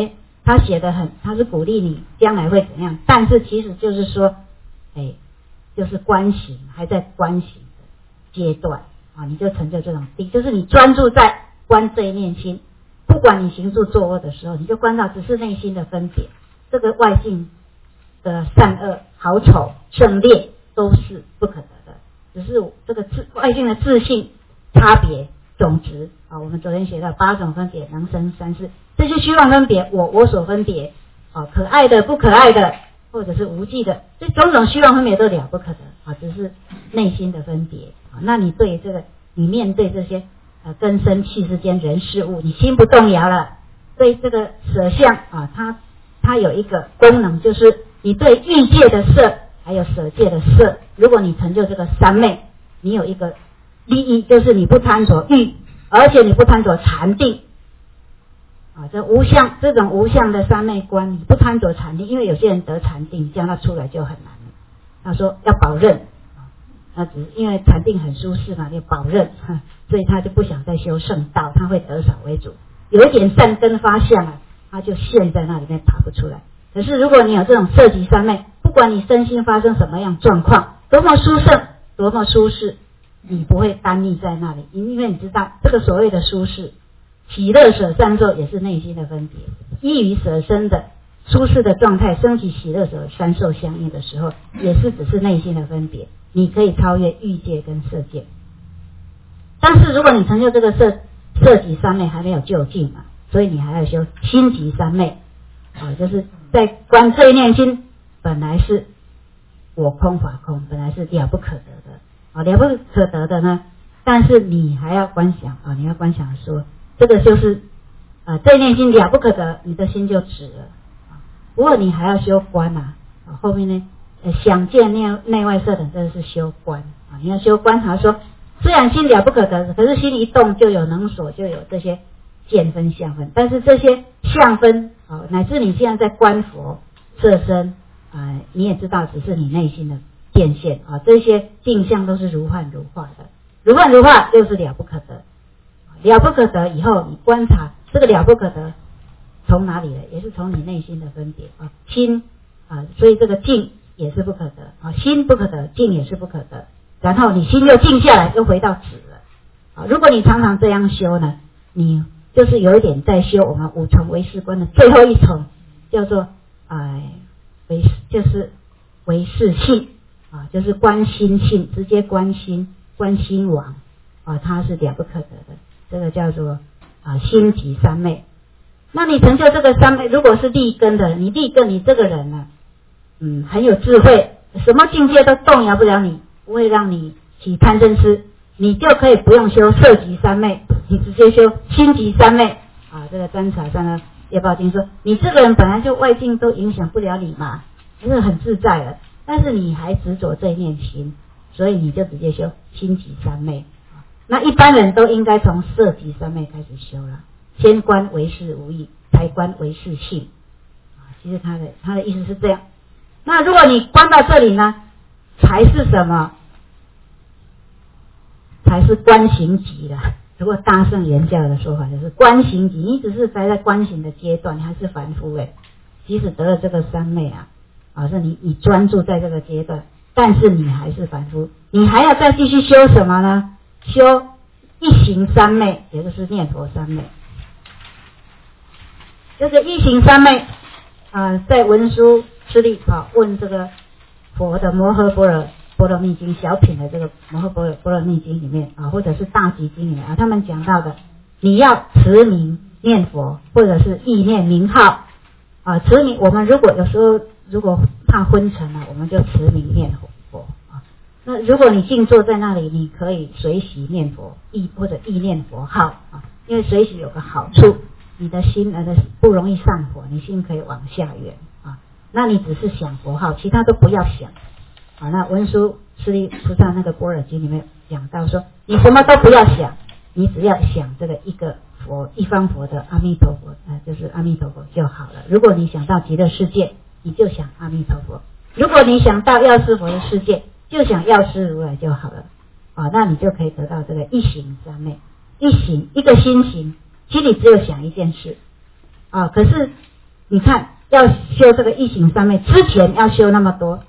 他写的很，他是鼓励你将来会怎样，但是其实就是说，哎，就是观行，还在观行的阶段啊，你就成就这种定，就是你专注在观这一念心，不管你行住坐卧的时候，你就观到只是内心的分别，这个外境的善恶、好丑、胜劣都是不可得的，只是这个自外境的自性差别种质啊。我们昨天学到八种分别能生三世，这些虚妄分别，我我所分别啊，可爱的、不可爱的，或者是无记的，这种种虚妄分别都了不可得啊，只是内心的分别啊。那你对这个，你面对这些呃根生气世间人事物，你心不动摇了，对这个舍相啊，它它有一个功能，就是你对欲界的色还有舍界的色，如果你成就这个三昧，你有一个利益，就是你不贪着欲，而且你不贪着禅定啊，这无相这种无相的三昧观，你不贪着禅定，因为有些人得禅定，叫他出来就很难了。他说要保任啊，那只是因为禅定很舒适嘛，要保任，所以他就不想再修圣道，他会得少为主，有一点善根发相啊，他就陷在那里面爬不出来。可是如果你有这种色即三昧，不管你身心发生什么样状况，多么殊胜，多么舒适，你不会单立在那里，因为你知道这个所谓的舒适，喜乐舍善受也是内心的分别，依于舍身的舒适的状态升起喜乐舍三受相应的时候，也是只是内心的分别，你可以超越欲界跟色界。但是如果你成就这个色色即三昧还没有究竟嘛，所以你还要修心即三昧啊，就是在观这一念心本来是我空法空，本来是了不可得的啊，了不可得的呢，但是你还要观想啊，你要观想说这个就是啊，这一念心了不可得，你的心就止了啊。不过你还要修观啊，啊后面呢，呃，想见内内外色等，这是修观啊。你要修观察说，虽然心了不可得，可是心一动就有能所，就有这些见分相分，但是这些相分啊，乃至你现在在观佛色身啊，你也知道只是你内心的变现啊，这些镜像都是如幻如化的，如幻如化就是了不可得。了不可得以后，你观察这个了不可得从哪里来，也是从你内心的分别啊，心啊，所以这个静也是不可得啊，心不可得，静也是不可得，然后你心又静下来，又回到止了啊。如果你常常这样修呢，你就是有一点在修我们五重唯识观的最后一重，叫做哎唯就是唯识性啊，就是观心性，直接观心观心王啊，它是了不可得的。这个叫做啊心即三昧。那你成就这个三昧，如果是立根的，你立根，你这个人呢，嗯，很有智慧，什么境界都动摇不了你，不会让你起贪嗔痴，你就可以不用修色即三昧，你直接修心即三昧啊。这个占茶上呢，叶宝经说，你这个人本来就外境都影响不了你嘛，就是很自在的，但是你还执着这一念心，所以你就直接修心即三昧。那一般人都应该从色即三昧开始修了，先观唯识无义，才观唯识性啊。其实他的他的意思是这样。那如果你观到这里呢，才是什么？才是观行集了。如果大圣言教的说法就是观行集，你只是还在观行的阶段，你还是凡夫诶。即使得了这个三昧啊，啊，是你你专注在这个阶段，但是你还是凡夫，你还要再继续修什么呢？修一行三昧，也就是念佛三昧。这个一行三昧啊、呃，在文殊师利啊问这个佛的摩诃般若波罗蜜经小品的这个摩诃般若波罗蜜经里面啊，或者是大集经里面啊，他们讲到的，你要持名念佛，或者是意念名号啊。持名，我们如果有时候如果怕昏沉了、啊，我们就持名念佛。那如果你静坐在那里，你可以随喜念佛意或者意念佛号啊，因为随喜有个好处，你的心呃不容易上火，你心可以往下缘啊。那你只是想佛号，其他都不要想啊。那文殊师利菩萨那个般若经里面讲到说，你什么都不要想，你只要想这个一个佛一方佛的阿弥陀佛，呃，就是阿弥陀佛就好了。如果你想到极乐世界，你就想阿弥陀佛；如果你想到药师佛的世界，就想药师如来就好了啊，那你就可以得到这个一行三昧。一行一个心行，心里只有想一件事啊，可是你看要修这个一行三昧之前要修那么多，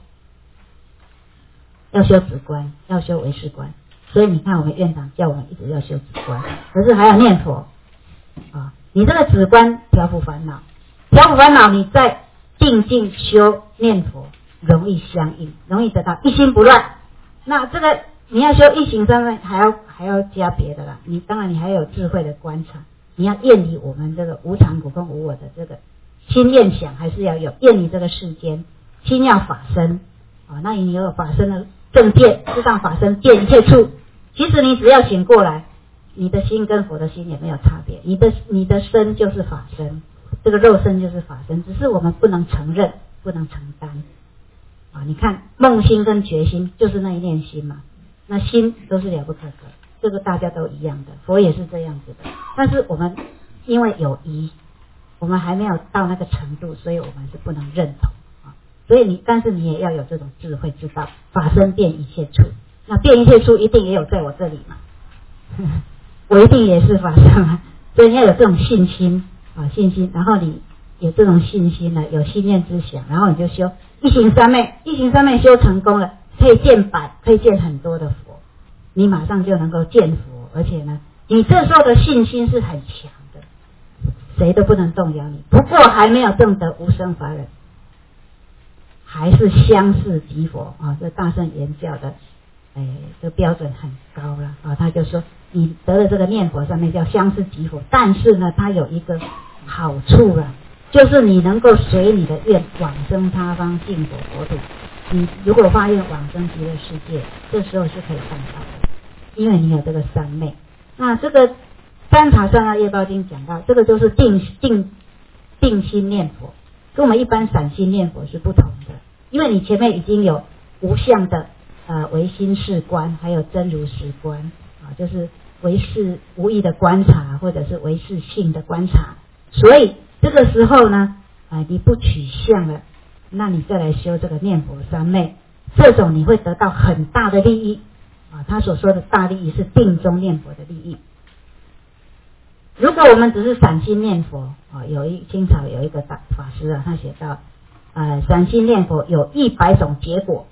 要修止观，要修唯识观，所以你看我们院长叫我们一直要修止观，可是还要念佛啊。你这个止观调伏烦恼，调伏烦恼你在定静修念佛容易相应，容易得到一心不乱。那这个你要修一行三昧还要还要加别的啦，你当然你还有智慧的观察，你要厌离我们这个无常苦跟无我的这个心念想，还是要有厌离这个世间，心要法身啊。那你有法身的正见，知道法身见一切处，其实你只要醒过来，你的心跟佛的心也没有差别，你的你的身就是法身，这个肉身就是法身，只是我们不能承认，不能承担啊。你看梦心跟觉心就是那一念心嘛，那心都是了不可得，这个大家都一样的，佛也是这样子的。但是我们因为有疑，我们还没有到那个程度，所以我们是不能认同啊。所以你，但是你也要有这种智慧，知道法身遍一切处，那遍一切处一定也有在我这里嘛，我一定也是法身嘛，所以你要有这种信心啊，信心，然后你有这种信心呢，有心念之想，然后你就修一行三昧，一行三昧修成功了，可以见百，可以见很多的佛，你马上就能够见佛，而且呢，你这时候的信心是很强的，谁都不能动摇你。不过还没有证得无生法忍，还是相似即佛啊，这大乘言教的，哎，这标准很高了啊。他就说，你得了这个念佛上面叫相似即佛，但是呢，它有一个好处了，就是你能够随你的愿往生他方净土国土。你如果发愿往生极乐世界，这时候是可以办到的，因为你有这个三昧。那这个三查三那业报经讲到，这个就是定定定心念佛，跟我们一般散心念佛是不同的，因为你前面已经有无相的呃唯心事观，还有真如实观啊，就是唯识无意的观察，或者是唯识性的观察，所以这个时候呢，啊、呃、你不取相了，那你再来修这个念佛三昧，这种你会得到很大的利益啊。他所说的大利益是定中念佛的利益。如果我们只是散心念佛啊，有一清朝有一个大法师啊，他写到，呃，散心念佛有一百种结果，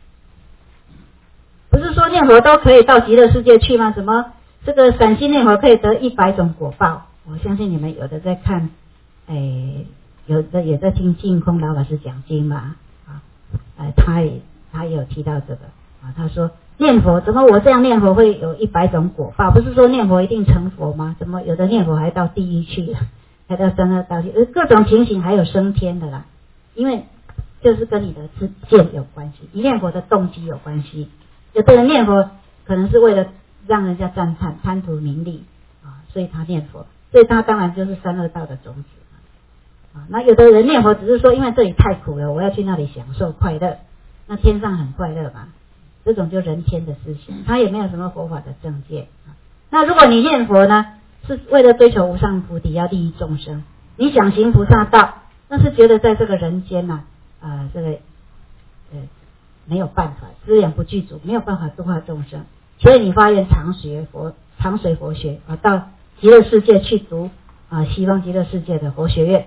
不是说念佛都可以到极乐世界去吗？什么这个散心念佛可以得一百种果报？我相信你们有的在看，哎。有的也在听净空老法师讲经嘛，啊，呃，他也他也有提到这个啊，他说念佛怎么我这样念佛会有一百种果报？不是说念佛一定成佛吗？怎么有的念佛还到地狱去了，还到三恶道去，呃，各种情形还有升天的啦，因为这是跟你的知见有关系，你念佛的动机有关系。有的人念佛可能是为了让人家赞叹、贪图名利啊，所以他念佛，所以他当然就是三恶道的种子。啊，那有的人念佛只是说，因为这里太苦了，我要去那里享受快乐，那天上很快乐嘛，这种就人天的思想，他也没有什么佛法的正见啊。那如果你念佛呢，是为了追求无上菩提，要利益众生，你想行菩萨道，那是觉得在这个人间呐、啊，啊、呃，这个呃没有办法，资源不具足，没有办法度化众生，所以你发愿常学佛，常随佛学啊，到极乐世界去读啊，西方极乐世界的佛学院。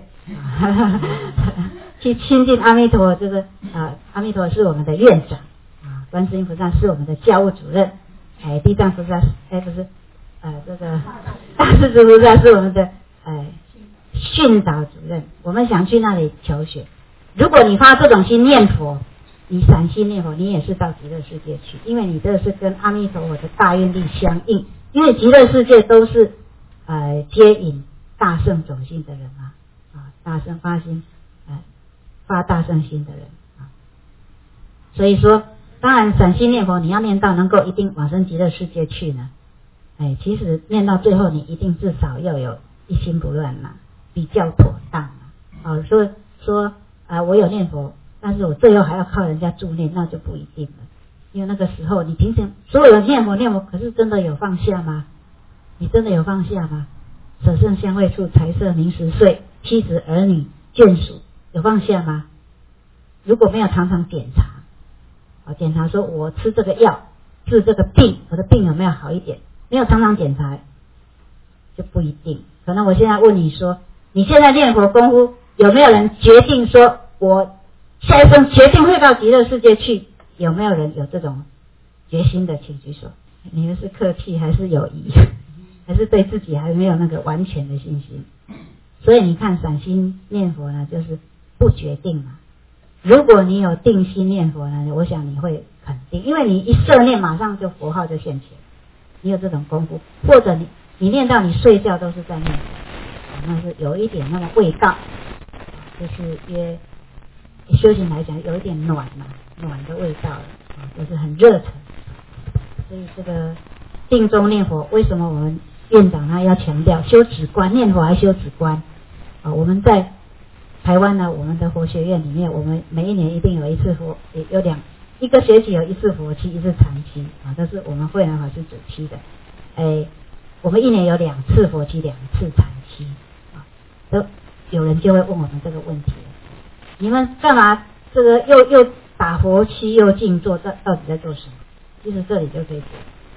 去亲近阿弥陀，这个啊，阿弥陀是我们的院长啊，观世音菩萨是我们的教务主任，哎，地藏菩萨哎不是，呃这个大势至菩萨是我们的哎训导主任。我们想去那里求学，如果你发这种心念佛，你散心念佛，你也是到极乐世界去，因为你这是跟阿弥陀佛的大愿力相应，因为极乐世界都是呃接引大圣种性的人啊。啊，大圣发心，呃，发大圣心的人啊，所以说，当然散心念佛，你要念到能够一定往生极乐世界去呢，哎，其实念到最后，你一定至少要有一心不乱嘛，比较妥当啊。啊，说说啊，我有念佛，但是我最后还要靠人家助念，那就不一定了，因为那个时候你平时所有的念佛念佛，可是真的有放下吗？你真的有放下吗？舍圣香味触财色名食睡。妻子儿女眷属有放下吗？如果没有常常检查啊，检查说我吃这个药治这个病，我的病有没有好一点，没有常常检查就不一定。可能我现在问你说，你现在念佛功夫有没有人决定说我下一生决定会到极乐世界去？有没有人有这种决心的？请举手。你们是客气还是有疑？还是对自己还没有那个完全的信心？所以你看散心念佛呢，就是不决定嘛。如果你有定心念佛呢，我想你会肯定，因为你一摄念马上就佛号就现前，你有这种功夫，或者你你念到你睡觉都是在念佛，那是有一点那个味道，就是约修行来讲有一点暖嘛，暖的味道了，就是很热忱。所以这个定中念佛，为什么我们院长他要强调修止观，念佛还修止观啊？我们在台湾呢，我们的佛学院里面，我们每一年一定有一次佛，有两一个学期有一次佛期，一次禅期啊，这是我们慧能法师主期的。哎，我们一年有两次佛期，两次禅期啊，都有人就会问我们这个问题了：你们干嘛这个又又打佛期又静坐，这到底在做什么？其实这里就可以解。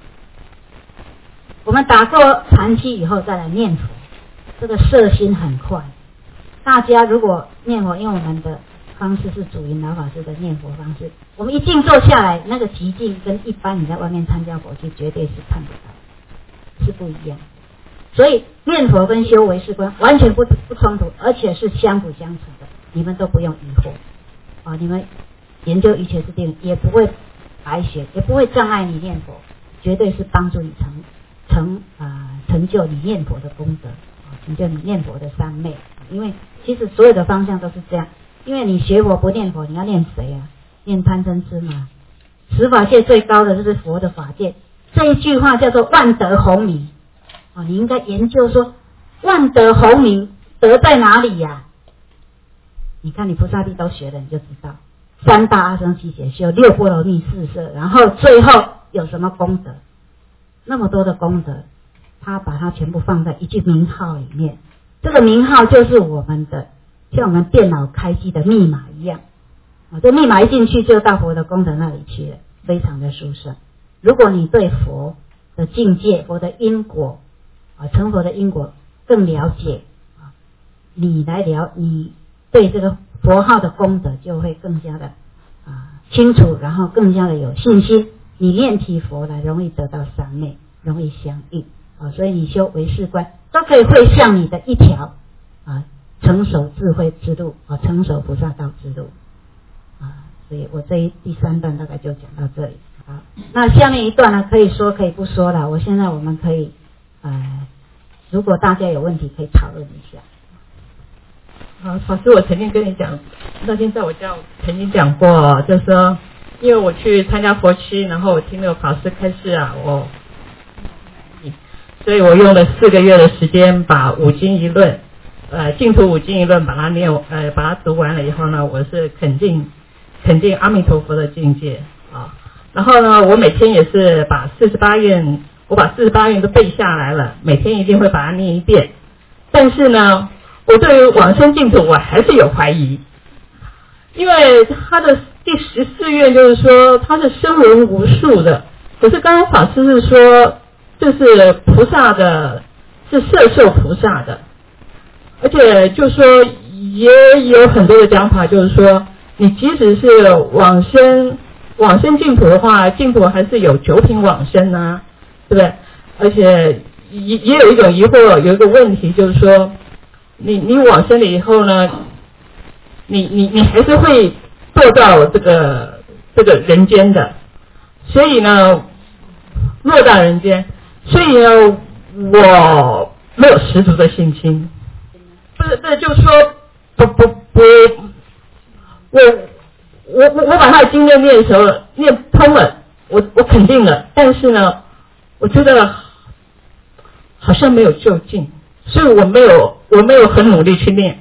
我们打过禅期以后再来念佛，这个摄心很快。大家如果念佛，因为我们的方式是祖云老法师的念佛方式，我们一静坐下来，那个极静跟一般你在外面参加佛期绝对是看不到，是不一样。所以念佛跟修唯识观完全不不冲突，而且是相辅相成的，你们都不用疑惑啊！你们研究一切是定，也不会白学，也不会障碍你念佛，绝对是帮助你成成啊、呃、成就你念佛的功德啊，成就你念佛的三昧。因为其实所有的方向都是这样，因为你学佛不念佛，你要念谁啊？念贪嗔痴嘛。十法界最高的就是佛的法界，这一句话叫做万德洪名啊，你应该研究说万德洪名德在哪里呀、啊？你看你菩萨地都学了，你就知道三大阿僧祇劫修，六波罗蜜四摄，然后最后有什么功德？那么多的功德，他把它全部放在一句名号里面。这个名号就是我们的，像我们电脑开机的密码一样啊，这密码一进去就到佛的功德那里去了，非常的殊胜。如果你对佛的境界、佛的因果啊、成佛的因果更了解啊，你来了，你对这个佛号的功德就会更加的啊清楚，然后更加的有信心。你念起佛来，容易得到三昧，容易相应啊，所以你修唯识观都可以会向你的一条啊成熟智慧之路啊，成熟菩萨道之路啊。所以我这一第三段大概就讲到这里。好，那下面一段呢，可以说可以不说了。我现在我们可以呃，如果大家有问题可以讨论一下。
好，法师，我曾经跟你讲，那天在我家我曾经讲过，就是说，因为我去参加佛期，然后我听那个法师开示啊，我，所以我用了四个月的时间把五经一论，呃，净土五经一论把它念，呃，把它读完了以后呢，我是肯定肯定阿弥陀佛的境界啊。然后呢，我每天也是把四十八愿，我把四十八愿都背下来了，每天一定会把它念一遍。但是呢，我对于往生净土我还是有怀疑，因为他的第十四愿就是说他是声闻无数的，可是刚刚法师是说这是菩萨的，是摄受菩萨的，而且就说也有很多的讲法，就是说你即使是往生往生净土的话，净土还是有九品往生啊，对不对？而且也也有一种疑惑，有一个问题就是说，你你往生了以后呢，你你你还是会堕到这个这个人间的，所以呢，落到人间，所以呢，我没有十足的信心。不是不是，就是说不不不，我我我我把他的经念念熟了，念通了，我我肯定了，但是呢，我觉得好像没有就近，所以我没有我没有很努力去念，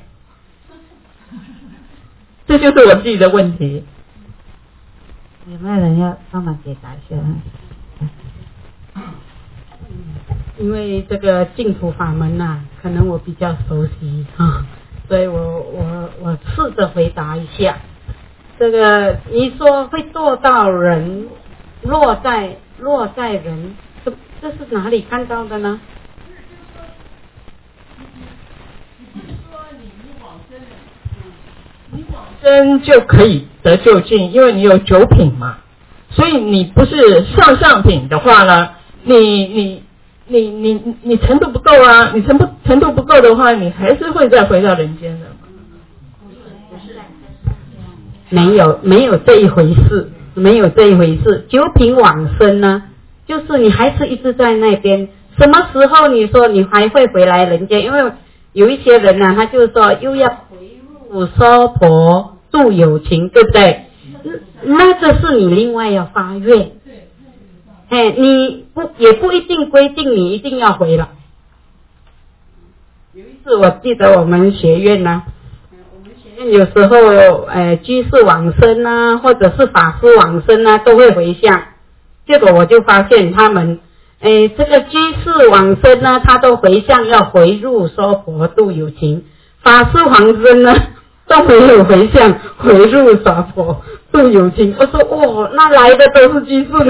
这就是我自己的问题。
有没有人要帮忙解答一下？
因为这个净土法门呐、啊，可能我比较熟悉啊，所以我我我试着回答一下。这个你说会堕到人，落在落在人，这这是哪里看到的呢？
就是说你你往生了以生就可以得究竟，因为你有九品嘛。所以你不是上上品的话呢，你你你你你程度不够啊，你程度程度不够的话，你还是会再回到人间的嘛。
没有没有这一回事，没有这一回事。九品往生呢，就是你还是一直在那边，什么时候你说你还会回来人间？因为有一些人呢、啊，他就是说又要回入娑婆度有情，对不对？那个是你另外要发愿，哎，你不也不一定规定你一定要回来。有一次我记得我们学院呢、啊，我们学院有时候呃居士往生啊，或者是法师往生啊，都会回向。结果我就发现他们，哎，这个居士往生呢，他都回向要回入娑婆度有情；法师往生呢，都没有回向回入娑婆度有情。我说哦，那来的都是居士呢。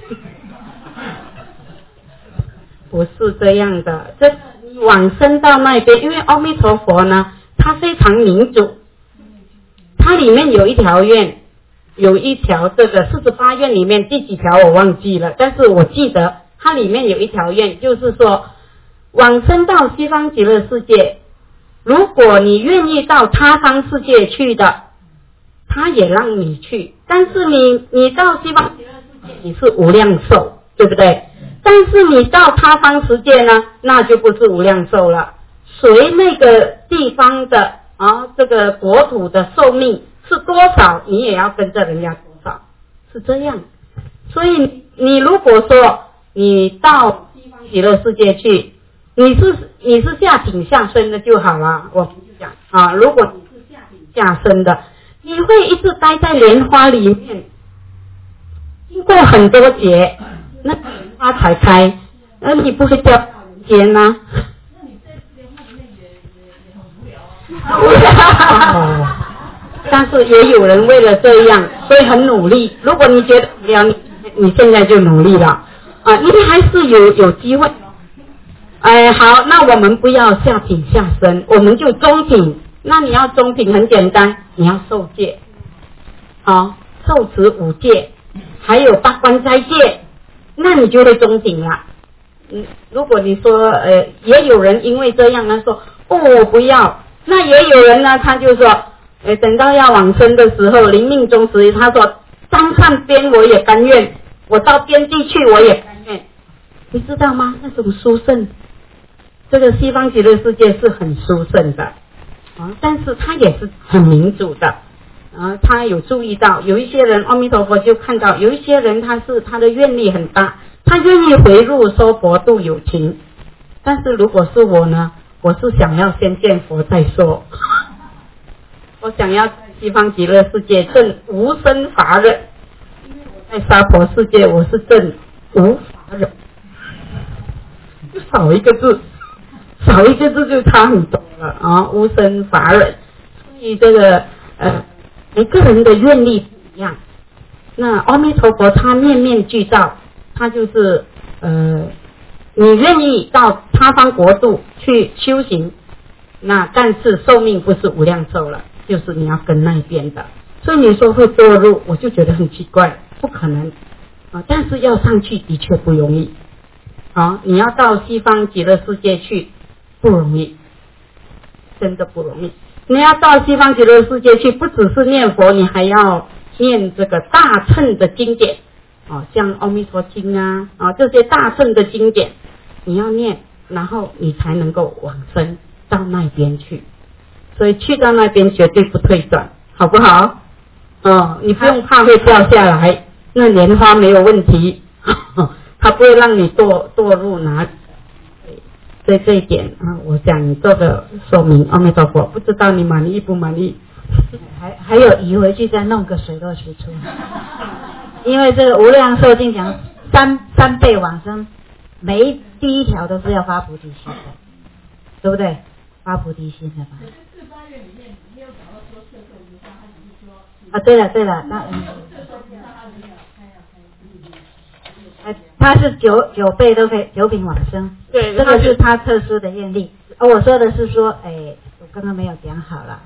不是这样的，这往生到那边，因为阿弥陀佛呢，他非常民主，它里面有一条愿，有一条这个四十八愿里面第几条我忘记了，但是我记得它里面有一条愿，就是说往生到西方极乐世界，如果你愿意到他方世界去的，他也让你去，但是你你到西方极乐世界你是无量寿，对不对？但是你到他方世界呢，那就不是无量寿了，随那个地方的啊这个国土的寿命是多少，你也要跟着人家多少，是这样。所以你如果说你到西方极乐世界去，你是你是下品下生的就好了。我讲啊，如果你是下品下生的，你会一直待在莲花里面，经过很多劫，那莲花才开，而你不会掉到人间呐。那你在莲花里面也也也很无聊啊。哦，但是也有人为了这样，所以很努力。如果你觉得无聊，你你现在就努力了啊，因为还是有有机会。哎，好，那我们不要下品下生，我们就中品。那你要中品很简单，你要受戒，好，受持五戒，还有八关斋戒，那你就会中品了。嗯，如果你说呃，也有人因为这样呢说，哦，我不要。那也有人呢，他就说，呃，等到要往生的时候，临命终时，他说，山上边我也甘愿，我到边地去我也甘愿。你知道吗？那种殊胜，这个西方极乐世界是很殊胜的啊，但是他也是很民主的啊。他有注意到，有一些人，阿弥陀佛就看到，有一些人他是他的愿力很大，他愿意回入娑婆度有情。但是如果是我呢，我是想要先见佛再说，我想要在西方极乐世界证无生法忍，因为我在娑婆世界我是证无法忍，就少一个字，少一个字就差很多了啊！无生法忍，所以这个呃每个人的愿力不一样。那阿弥陀佛他面面俱到，他就是呃。你愿意到他方国度去修行，那但是寿命不是无量寿了，就是你要跟那边的。所以你说会堕入，我就觉得很奇怪，不可能啊！但是要上去的确不容易啊！你要到西方极乐世界去不容易，真的不容易。你要到西方极乐世界去，不只是念佛，你还要念这个大乘的经典。哦，像阿弥陀经啊，啊这些大乘的经典，你要念，然后你才能够往生到那边去。所以去到那边绝对不退转，好不好？哦，你不用怕会掉下来，那莲花没有问题，它不会让你堕堕入哪里。所以这一点啊，我想做个说明。阿弥陀佛，不知道你满意不满意？
还还有移回去再弄个水落石出。因为这个无量寿经讲三三倍往生，每一第一条都是要发菩提心的，对不对？发菩提心的吧。四八愿里面没有讲到说摄受无上，他只是说啊，对了对了，那呃，他是九九倍都可以九品往生，
对，
这个是他特殊的愿力。而我说的是说，哎，我刚刚没有讲好了啊。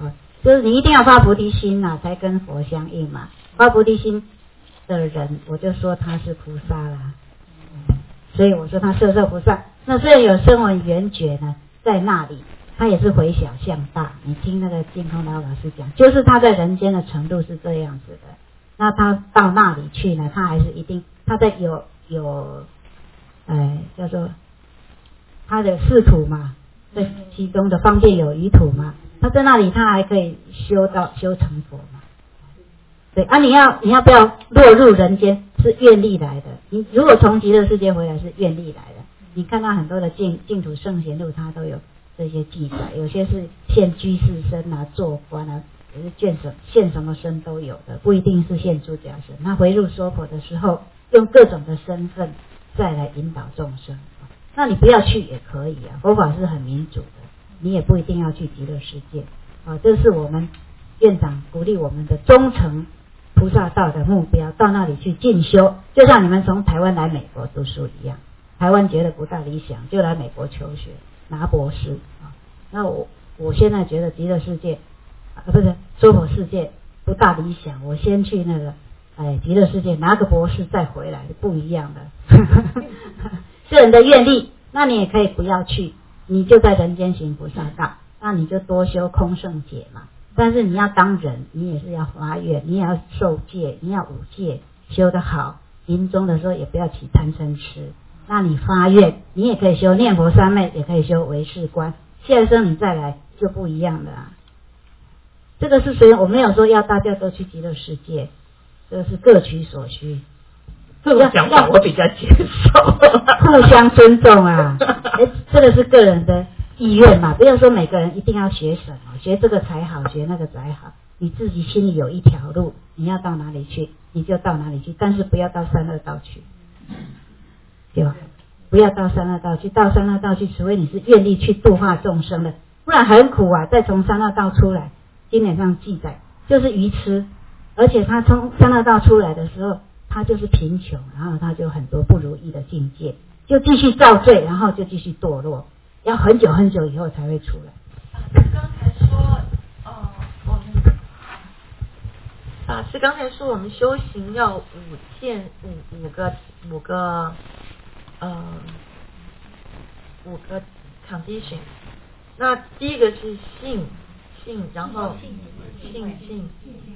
就是你一定要发菩提心啊，才跟佛相应嘛。发菩提心的人，我就说他是菩萨啦。所以我说他色受菩萨。那虽然有声闻缘觉呢，在那里他也是回小向大。你听那个净空老老师讲，就是他在人间的程度是这样子的。那他到那里去呢，他还是一定他在有有，呃，叫做他的四土嘛，在其中的方便有余土嘛，他在那里他还可以修到修成佛嘛。对啊，你要你要不要落入人间是愿力来的？你如果从极乐世界回来是愿力来的。你看到很多的净净土圣贤录，它都有这些记载，有些是现居士身啊、做官啊，也是现什现什么身都有的，不一定是现出家身。那回入娑婆的时候，用各种的身份再来引导众生。那你不要去也可以啊，佛法是很民主的，你也不一定要去极乐世界啊。这是我们院长鼓励我们的忠诚菩萨道的目标，到那里去进修，就像你们从台湾来美国读书一样。台湾觉得不大理想，就来美国求学拿博士啊。那我我现在觉得极乐世界啊，不是娑婆世界不大理想，我先去那个哎极乐世界拿个博士再回来，不一样的。个人的愿力，那你也可以不要去，你就在人间行菩萨道，那你就多修空圣解嘛。但是你要当人，你也是要发愿，你也要受戒，你要五戒修得好，临终的时候也不要起贪嗔痴。那你发愿，你也可以修念佛三昧，也可以修唯识观，下一生你再来就不一样了啊。这个是谁？我没有说要大家都去极乐世界，这个是各取所需。
这种讲法我比较接受，
互相尊重啊。哎，这个是个人的意愿嘛，不要说每个人一定要学什么，学这个才好，学那个才好。你自己心里有一条路，你要到哪里去，你就到哪里去，但是不要到三恶道去。对吧？不要到三恶道去，到三恶道去，除非你是愿力去度化众生的，不然很苦啊。再从三恶道出来，经典上记载就是愚痴，而且他从三恶道出来的时候，他就是贫穷，然后他就很多不如意的境界，就继续造罪，然后就继续堕落，要很久很久以后才会出来。
刚才说，哦，我们法师刚才说我们修行要五件五五个五个呃五个 condition。那第一个是信信，然后信信。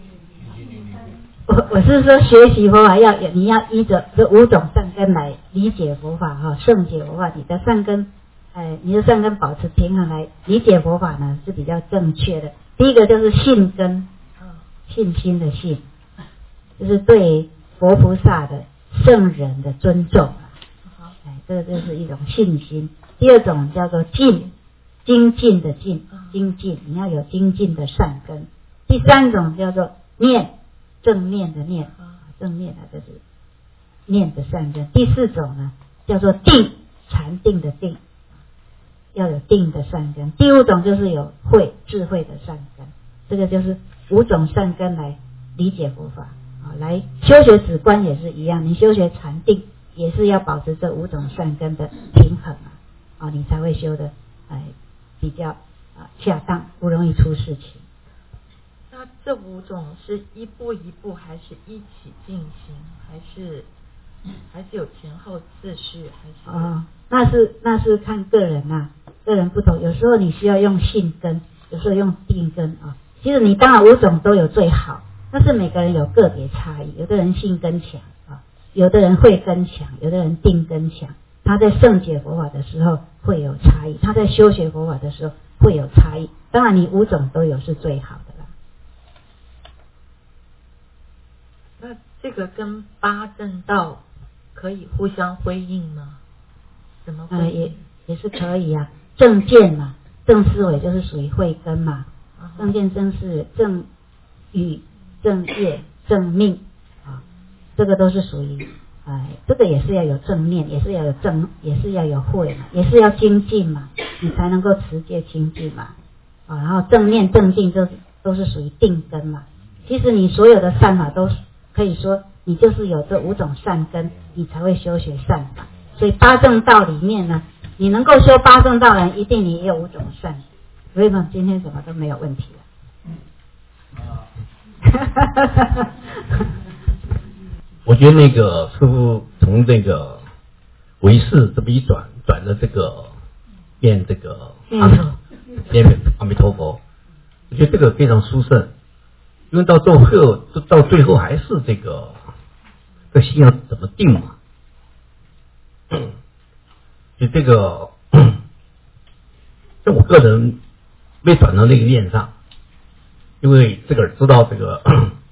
我我是说学习佛法要有，你要依着这五种善根来理解佛法哈，圣解佛法，你的善根，哎，你的善根保持平衡来理解佛法呢是比较正确的。第一个就是信根，信心的信，就是对佛菩萨的圣人的尊重啊，哎，这个就是一种信心。第二种叫做敬，精进的进，精进，你要有精进的善根。第三种叫做念，正念的念，正念的就是念的善根。第四种呢叫做定，禅定的定，要有定的善根。第五种就是有慧，智慧的善根。这个就是五种善根来理解佛法啊，来修学止观也是一样，你修学禅定也是要保持这五种善根的平衡啊，啊，你才会修的哎比较啊恰当，不容易出事情。
那这五种是一步一步，还是一起进行，还是还是有前后次序，还是？
哦，那是那是看个人呐、啊，个人不同。有时候你需要用信根，有时候用定根啊。其实你当然五种都有最好，但是每个人有个别差异。有的人信根强啊，有的人慧根强，有的人定根强。他在圣解佛法的时候会有差异，他在修学佛法的时候会有差异。当然你五种都有是最好的啦。
那这个跟八正道可以互相辉映吗？怎么辉映？
呃，也也是可以啊。正见嘛，正思维就是属于慧根嘛。正见、正思、正语、正业、正命啊，这个都是属于哎，这个也是要有正念，也是要有正，也是要有慧嘛，也是要精进嘛，你才能够持戒清净嘛啊。然后正念、正定都是都是属于定根嘛。其实你所有的善法都可以说，你就是有这五种善根，你才会修学善法。所以八正道里面呢，你能够修八正道的人，一定你也有五种善。所以呢，今天什么都没有问题了。
我觉得那个师父从这个唯识这么一转，转的这个变这个阿弥变阿弥陀佛，我觉得这个非常殊胜，因为到最后到最后还是这个这心要怎么定嘛，就这个，在我个人没转到那个念上，因为这个知道这个。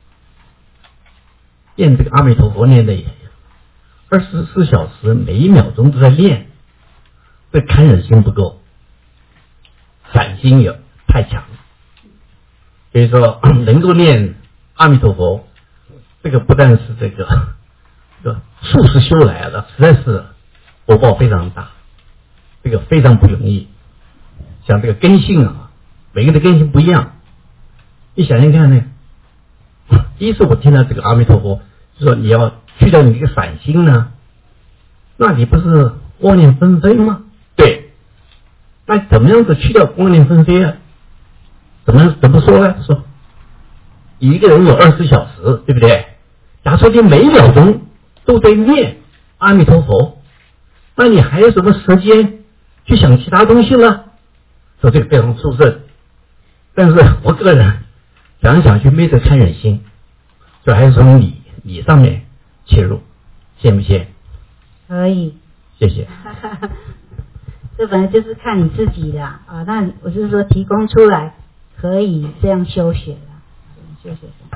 念这个阿弥陀佛念的二十四小时，每一秒钟都在练，这堪忍心不够，散心也太强，所以说能够念阿弥陀佛，这个不但是这个这个数十修来的，实在是果报非常大，这个非常不容易。像这个根性啊，每个人的根性不一样，你想想看呢。第一次我听到这个阿弥陀佛，就说你要去掉你这个散心呢，那你不是妄念纷飞吗？对，那怎么样子去掉妄念纷飞啊？怎么怎么说呢？说一个人有二十四小时，对不对？假如说你每秒钟都在念阿弥陀佛，那你还有什么时间去想其他东西呢？说这个非常殊胜，但是我个人想来想去没得堪忍心，所以还是从理理上面切入，信不信？
可以，
谢谢。
这本来就是看你自己的啊，那我是说提供出来可以这样修学的，修学的。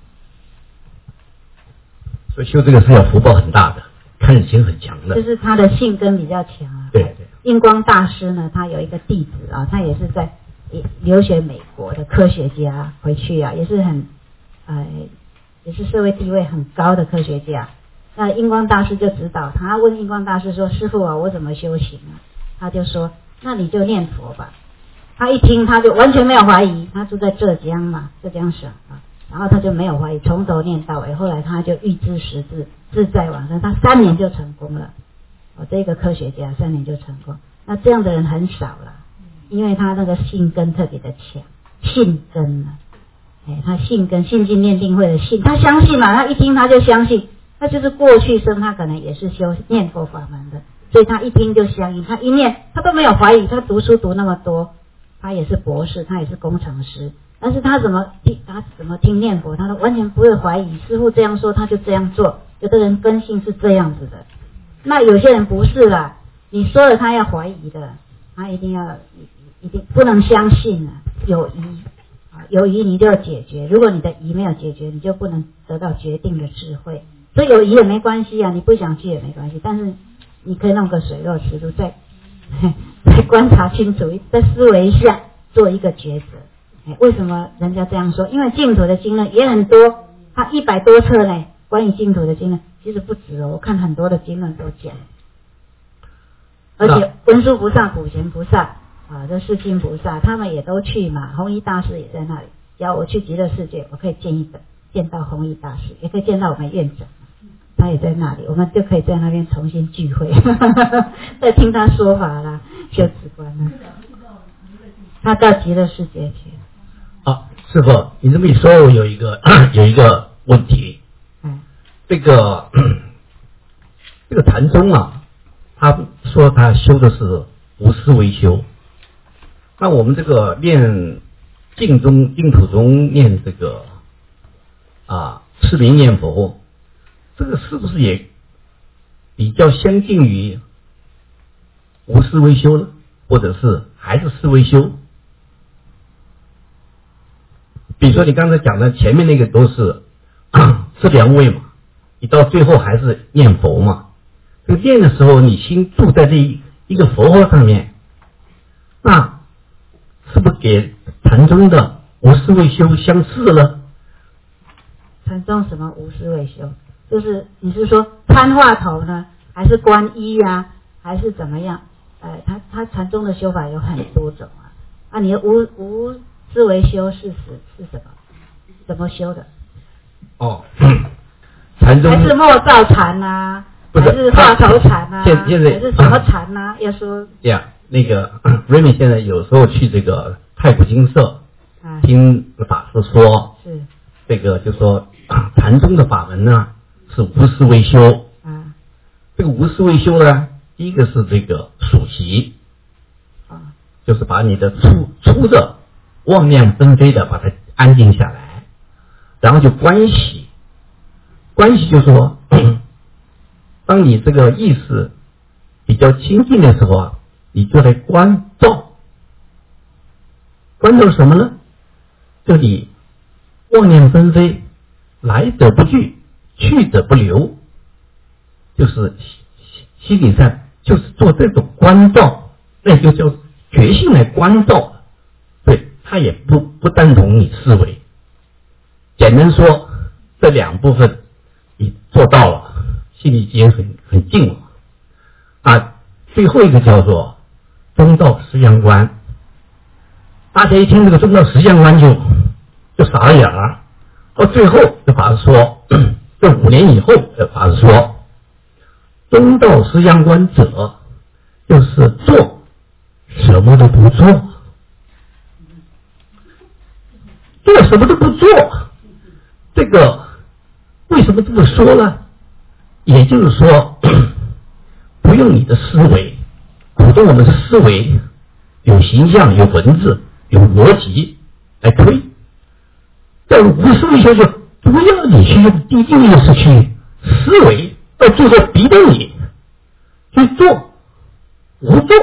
所以修这个是要福报很大的，堪忍心很强的。
就是他的性根比较强啊。
对对。
印光大师呢，他有一个弟子啊，他也是在留学美国的科学家，回去啊也是很呃也是社会地位很高的科学家。那印光大师就指导他，问印光大师说：“师父啊，我怎么修行啊？”他就说：“那你就念佛吧。”他一听他就完全没有怀疑，他住在浙江嘛，浙江省啊，然后他就没有怀疑，从头念到尾。后来他就预知时至，自在往生，他三年就成功了。哦，这个科学家三年就成功，那这样的人很少了，因为他那个信根特别的强，信根啊，哎，他信根信进念定会的信，他相信嘛，他一听他就相信，他就是过去生他可能也是修念佛法门的，所以他一听就相信，他一念他都没有怀疑，他读书读那么多，他也是博士，他也是工程师，但是他怎么听他怎么听念佛，他都完全不会怀疑，师父这样说他就这样做，有的人根性是这样子的。那有些人不是啦，你说了他要怀疑的，他一定要一定不能相信啊，有疑啊，有疑你就要解决，如果你的疑没有解决，你就不能得到决定的智慧。所以有疑也没关系啊，你不想去也没关系，但是你可以弄个水落石出，再再观察清楚，再思维一下，做一个抉择。哎，为什么人家这样说？因为净土的经论也很多，它一百多册呢，关于净土的经论。其实不止哦，我看很多的经论都讲，而且文殊菩萨、普贤菩萨啊，这世亲菩萨他们也都去嘛，弘一大师也在那里。只要我去极乐世界，我可以见一本见到弘一大师，也可以见到我们院长，他也在那里，我们就可以在那边重新聚会，再听他说法啦，修止观啦。他到极乐世界去。
啊，师父，你这么一说，我有一个有一个问题。这个这个禅宗啊，他说他修的是无思维修。那我们这个念净宗净土中念这个啊持名念佛，这个是不是也比较相近于无思维修呢？或者是还是思维修？比如说你刚才讲的前面那个都是这两位嘛。你到最后还是念佛嘛？这个念的时候，你心住在这一一个佛号上面，那是不是给禅宗的无思维修相似了？
禅宗什么无思维修？就是你是说参话头呢，还是观一啊，还是怎么样？呃，他他禅宗的修法有很多种啊。啊，你的无无思维修是是是什么？怎么修的？
哦。禅宗
还是默照禅啊，还是话头禅啊，
现现在
还是什么禅啊？要说
呀，那个瑞米现在有时候去这个太古精舍，
啊，
听法师说，
是
这个就说禅宗的法门呢是无思维修
啊。
这个无思维修呢，第一个是这个数息
啊，
就是把你的粗粗的妄念纷飞的把它安静下来，然后就观息。观息就是说，当你这个意识比较清净的时候啊，你就来关照。关照什么呢？就你妄念纷飞，来者不拒，去者不留，就是心理上就是做这种关照，那就叫觉性来关照。对，它也不不单同你思维。简单说，这两部分你做到了，心里已经很很静了啊。最后一个叫做中道实相观。大家一听这个中道实相观就就傻了眼了。到最后这法师说，这五年以后这法师说，中道实相观者就是做什么都不做，做什么都不做。这个为什么这么说呢？也就是说，不用你的思维，普通我们的思维有形象、有文字、有逻辑来推，但无思维修就不要你去用低定意识去思维，到最后逼着你去做，无做，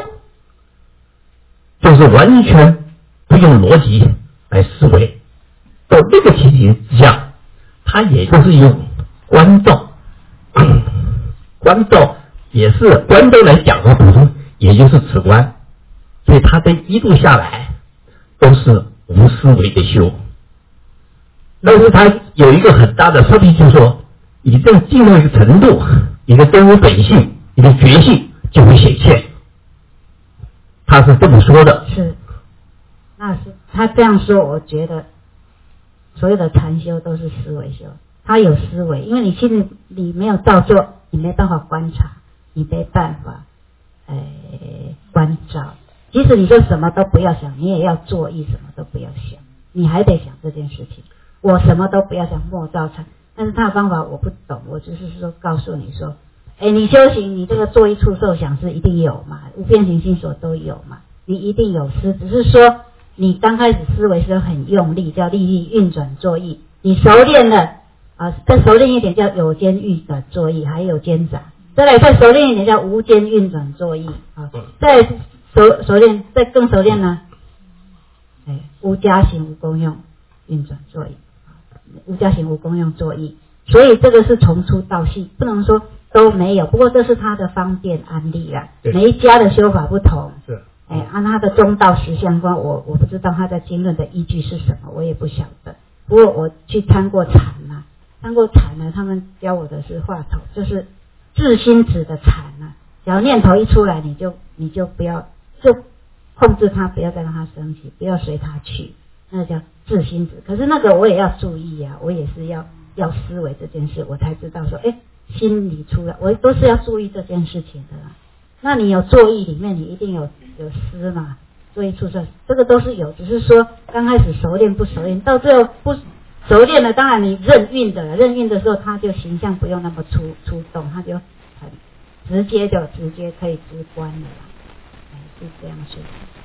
就是完全不用逻辑来思维。到这个情形之下，它也就是用关照，关照也是关照来讲的普通，也就是此观，所以它这一路下来都是无思维的修。但是它有一个很大的差别，就是说你这样进入一个程度，你的真如本性，你的觉性就会显现。他是这么说的。
是，那是他这样说，我觉得所有的禅修都是思维修。他有思维，因为你心里你没有照做，你没办法观察，你没办法呃关照。即使你说什么都不要想，你也要做意，什么都不要想，你还得想这件事情。我什么都不要想，莫造禅。但是他的方法我不懂，我就是说告诉你说，哎，你修行，你这个作意处受想是一定有嘛，无边行心所都有嘛，你一定有思，只是说你刚开始思维是很用力，叫力力运转作意，你熟练了啊，再熟练一点叫有间运转作意，还有间杂，再来再熟练一点叫无间运转作意啊，再熟熟练再更熟练呢，哎，无加行无功用运转作意。无加行无功用作意，所以这个是从粗到细，不能说都没有。不过这是他的方便案例啦，每一家的修法不同。
是，
哎，按他的中道实相观，我我不知道他在经论的依据是什么，我也不晓得。不过我去参过禅啊，参过禅呢，他们教我的是话头，就是自心止的禅啊。只要念头一出来，你就你就不要就控制它，不要再让它升起，不要随它去。那叫自心止，可是那个我也要注意啊，我也是要要思维这件事，我才知道说，哎，心里出来，我都是要注意这件事情的啦。那你有作意里面，你一定有有思嘛，作意出色，这个都是有，只是说刚开始熟练不熟练，到最后不熟练了，当然你任运的了，任运的时候，它就形象不用那么出出动，它就很直接就直接可以直观了啦，哎，是这样说。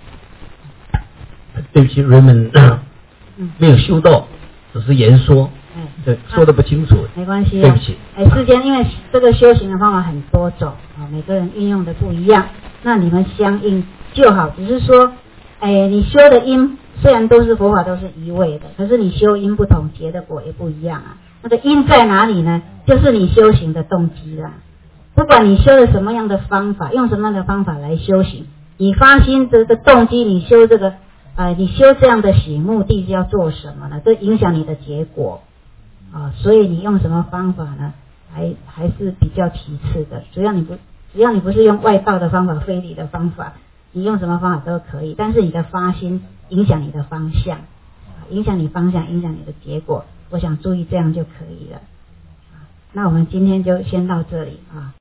对不起 Raymond 没有修到，只是言说，
哎，
对，说的不清楚，
没关系、啊，
对不起。
哎，世间因为这个修行的方法很多种啊，每个人运用的不一样，那你们相应就好。只是说，哎，你修的因虽然都是佛法都是一味的，可是你修因不同，结的果也不一样啊。那个因在哪里呢？就是你修行的动机啦。不管你修的什么样的方法，用什么样的方法来修行，你发心这个动机，你修这个。呃，你修这样的行，目的是要做什么呢？这影响你的结果啊，所以你用什么方法呢？还还是比较其次的。只要你不，只要你不是用外道的方法、非礼的方法，你用什么方法都可以。但是你的发心影响你的方向，啊，影响你方向，影响你的结果。我想注意这样就可以了。啊，那我们今天就先到这里啊。